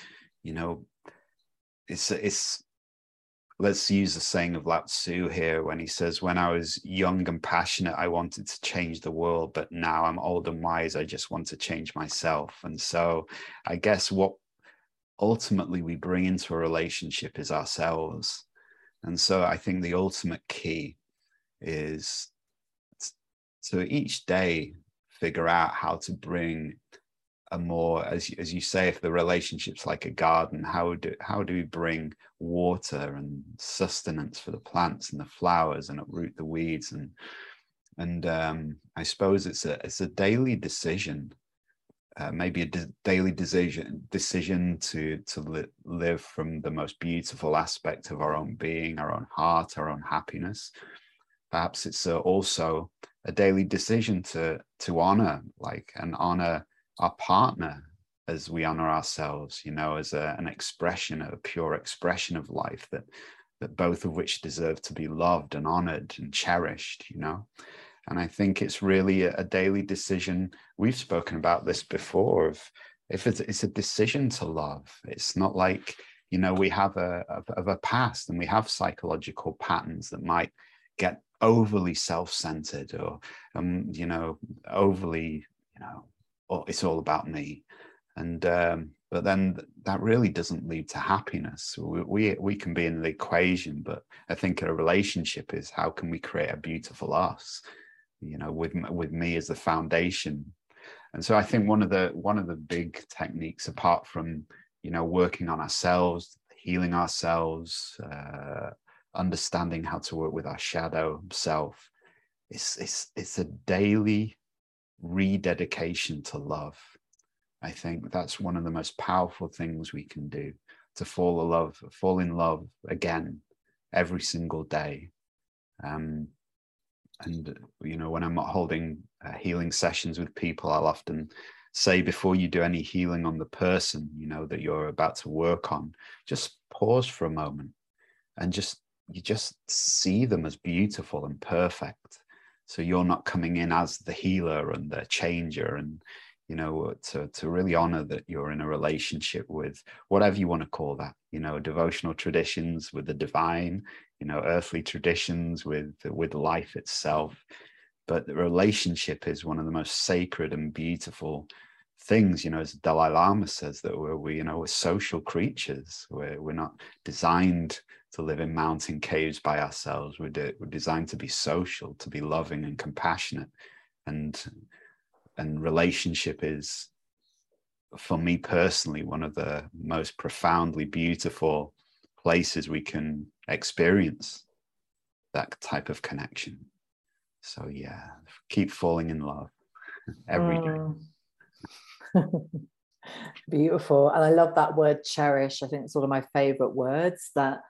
it's let's use the saying of Lao Tzu here when he says, when I was young and passionate, I wanted to change the world, but now I'm old and wise, I just want to change myself. And so I guess what ultimately we bring into a relationship is ourselves. And so I think the ultimate key is to each day figure out how to bring a more, as you say, if the relationship's like a garden, how do we bring water and sustenance for the plants and the flowers and uproot the weeds, and I suppose it's a daily decision, maybe a daily decision to live from the most beautiful aspect of our own being, our own heart, our own happiness. Perhaps it's also a daily decision to honor our partner as we honor ourselves, as an expression, a pure expression of life, that both of which deserve to be loved and honored and cherished, And I think it's really a daily decision. We've spoken about this before, if it's a decision to love. It's not like, we have a past and we have psychological patterns that might get overly self-centered or, overly, oh, it's all about me. And but then that really doesn't lead to happiness. We can be in the equation, but I think a relationship is, how can we create a beautiful us, with me as the foundation. And so I think one of the big techniques, apart from working on ourselves, healing ourselves, understanding how to work with our shadow self, it's a daily rededication to love. I think that's one of the most powerful things we can do, to fall in love again every single day. And when I'm holding healing sessions with people, I'll often say, before you do any healing on the person that you're about to work on, just pause for a moment and you just see them as beautiful and perfect. So you're not coming in as the healer and the changer, and to really honor that you're in a relationship with whatever you want to call that, devotional traditions with the divine, earthly traditions with life itself. But the relationship is one of the most sacred and beautiful things, as Dalai Lama says, that we're social creatures. We're not designed to live in mountain caves by ourselves. We're designed to be social, to be loving and compassionate. And relationship is, for me personally, one of the most profoundly beautiful places we can experience that type of connection. So yeah, keep falling in love every day. Beautiful. And I love that word cherish. I think it's one of my favorite words, that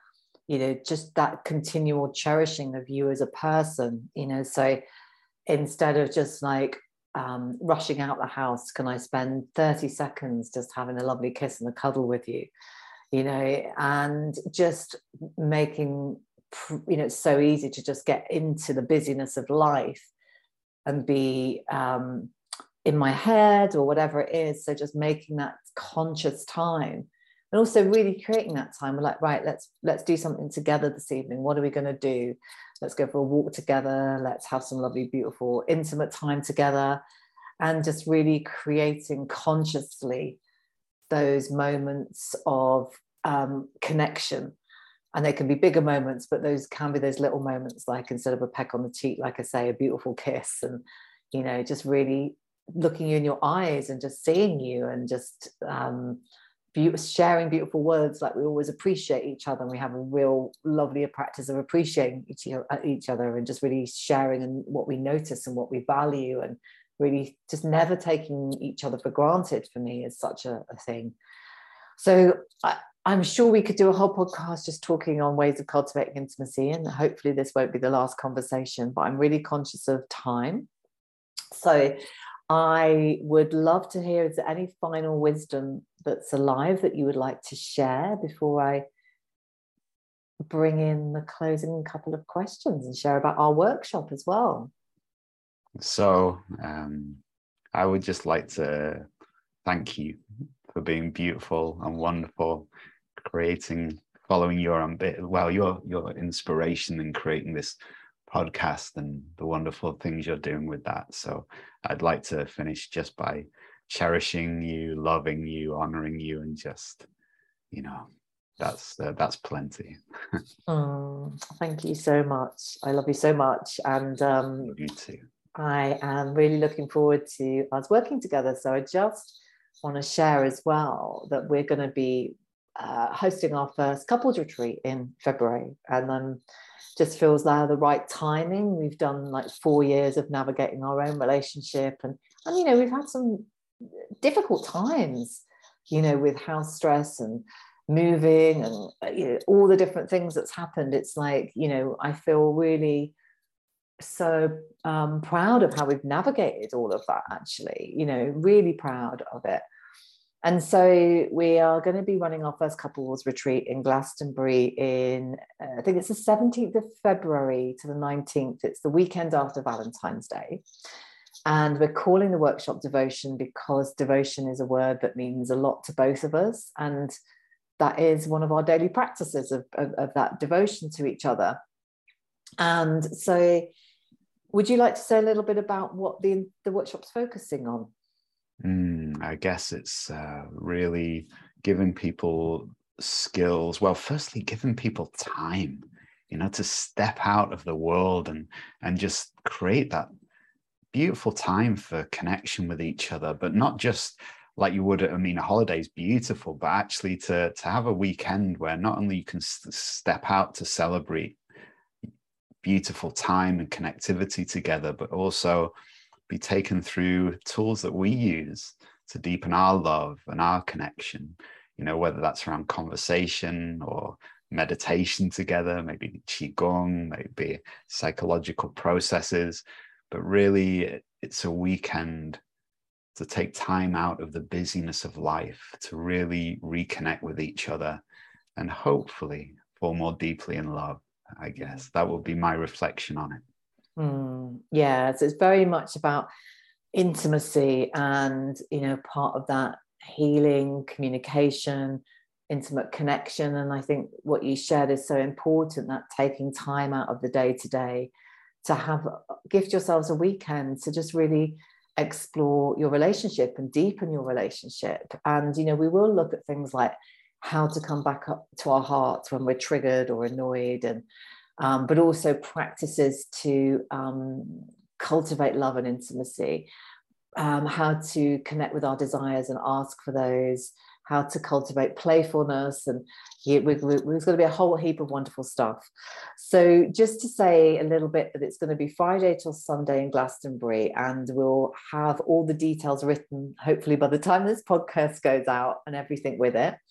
just that continual cherishing of you as a person, so instead of just like rushing out the house, can I spend 30 seconds just having a lovely kiss and a cuddle with you, and just making, it's so easy to just get into the busyness of life and be in my head or whatever it is. So just making that conscious time, and also really creating that time. We're like, right, let's do something together this evening. What are we going to do? Let's go for a walk together. Let's have some lovely, beautiful, intimate time together, and just really creating consciously those moments of connection. And they can be bigger moments, but those can be those little moments, like instead of a peck on the cheek, like I say, a beautiful kiss, and just really looking you in your eyes and just seeing you, and just sharing beautiful words. Like, we always appreciate each other, and we have a real lovely practice of appreciating each other, and just really sharing and what we notice and what we value, and really just never taking each other for granted, for me, is such a thing. So I'm sure we could do a whole podcast just talking on ways of cultivating intimacy, and hopefully this won't be the last conversation, but I'm really conscious of time. So I would love to hear, is there any final wisdom that's alive that you would like to share before I bring in the closing couple of questions and share about our workshop as well? So I would just like to thank you for being beautiful and wonderful, following your inspiration in creating this podcast, and the wonderful things you're doing with that. So I'd like to finish just by cherishing you, loving you, honoring you, and just, that's plenty. Thank you so much. I love you so much, and You too. I am really looking forward to us working together. So I just want to share as well that we're going to be hosting our first couples retreat in February, and just feels like the right timing. We've done like 4 years of navigating our own relationship, and we've had some difficult times, with house stress and moving, and all the different things that's happened. It's like, I feel really so proud of how we've navigated all of that, actually, really proud of it. And so we are going to be running our first couples retreat in Glastonbury in, I think it's the 17th of February to the 19th. It's the weekend after Valentine's Day. And we're calling the workshop Devotion because devotion is a word that means a lot to both of us. And that is one of our daily practices of that devotion to each other. And so would you like to say a little bit about what the workshop's focusing on? I guess it's really giving people skills. Well, firstly, giving people time, to step out of the world and just create that beautiful time for connection with each other, but not just like you would. A holiday's beautiful, but actually to have a weekend where not only you can step out to celebrate beautiful time and connectivity together, but also be taken through tools that we use to deepen our love and our connection, whether that's around conversation or meditation together, maybe qigong, maybe psychological processes. But really, it's a weekend to take time out of the busyness of life to really reconnect with each other and hopefully fall more deeply in love. I guess that will be my reflection on it. Yeah, so it's very much about intimacy, and part of that healing, communication, intimate connection. And I think what you shared is so important, that taking time out of the day-to-day to gift yourselves a weekend to just really explore your relationship and deepen your relationship. And we will look at things like how to come back up to our hearts when we're triggered or annoyed, and but also practices to cultivate love and intimacy, how to connect with our desires and ask for those, how to cultivate playfulness, and there's going to be a whole heap of wonderful stuff. So just to say a little bit, that it's going to be Friday till Sunday in Glastonbury, and we'll have all the details written hopefully by the time this podcast goes out, and everything with it.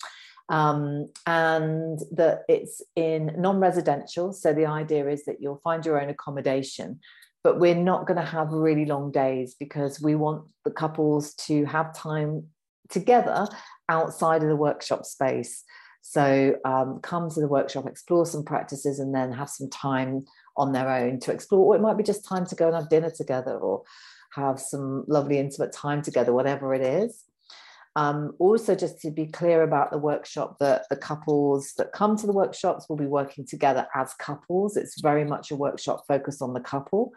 and that it's in non-residential. So the idea is that you'll find your own accommodation, but we're not going to have really long days because we want the couples to have time together outside of the workshop space. So come to the workshop, explore some practices, and then have some time on their own to explore. Or it might be just time to go and have dinner together, or have some lovely intimate time together, whatever it is. Also, just to be clear about the workshop, that the couples that come to the workshops will be working together as couples. It's very much a workshop focused on the couple.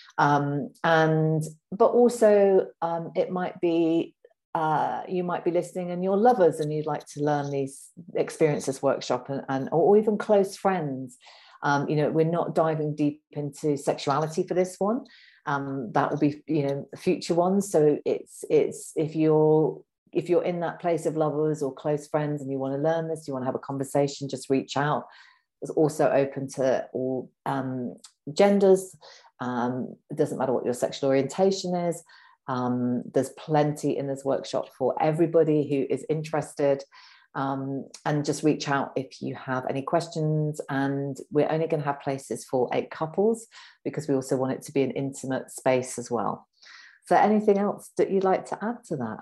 But also it might be, you might be listening and you're lovers and you'd like to learn these experiences workshop, or even close friends. We're not diving deep into sexuality for this one. That will be, future ones. So it's if you're in that place of lovers or close friends and you want to learn this, you want to have a conversation, just reach out. It's also open to all genders. It doesn't matter what your sexual orientation is. There's plenty in this workshop for everybody who is interested. And just reach out if you have any questions. And we're only going to have places for 8 couples because we also want it to be an intimate space as well. So anything else that you'd like to add to that?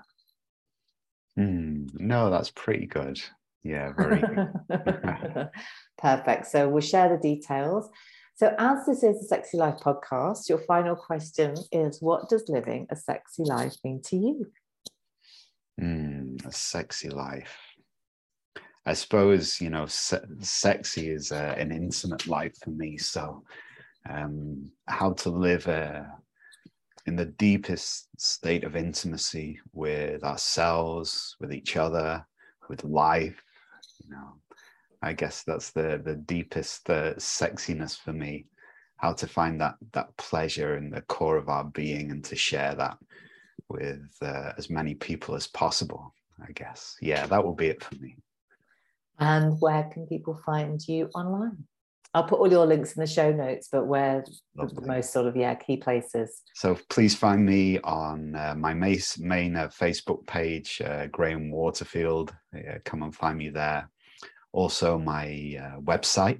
No, that's pretty good. Yeah, very good. Perfect. So we'll share the details. So as this is a Sexy Life podcast, your final question is, what does living a sexy life mean to you? A sexy life. I suppose, sexy is an intimate life for me. So how to live in the deepest state of intimacy with ourselves, with each other, with life, I guess that's the deepest sexiness for me. How to find that pleasure in the core of our being and to share that with as many people as possible, I guess. Yeah, that will be it for me. And where can people find you online? I'll put all your links in the show notes, but where the most sort of, key places? So please find me on my main Facebook page, Graham Waterfield. Come and find me there. Also my website,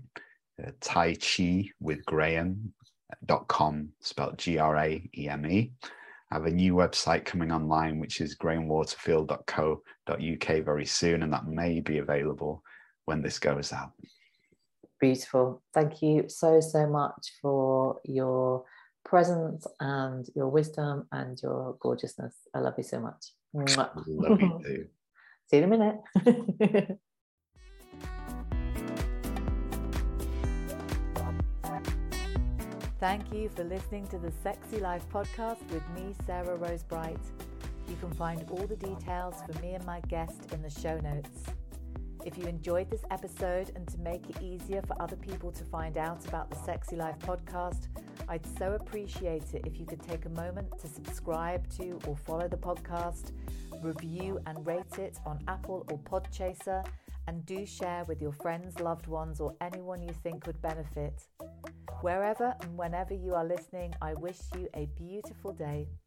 taichiwithgraham.com, spelled GRAEME. I have a new website coming online, which is grahamwaterfield.co.uk very soon, and that may be available when this goes out. Beautiful. Thank you so much for your presence and your wisdom and your gorgeousness. I love you so much. I love you too. See you in a minute. Thank you for listening to the Sexy Life podcast with me, Sarah Rose Bright. You can find all the details for me and my guest in the show notes. If you enjoyed this episode, and to make it easier for other people to find out about the Sexy Life podcast, I'd so appreciate it if you could take a moment to subscribe to or follow the podcast, review and rate it on Apple or Podchaser, and do share with your friends, loved ones, or anyone you think would benefit. Wherever and whenever you are listening, I wish you a beautiful day.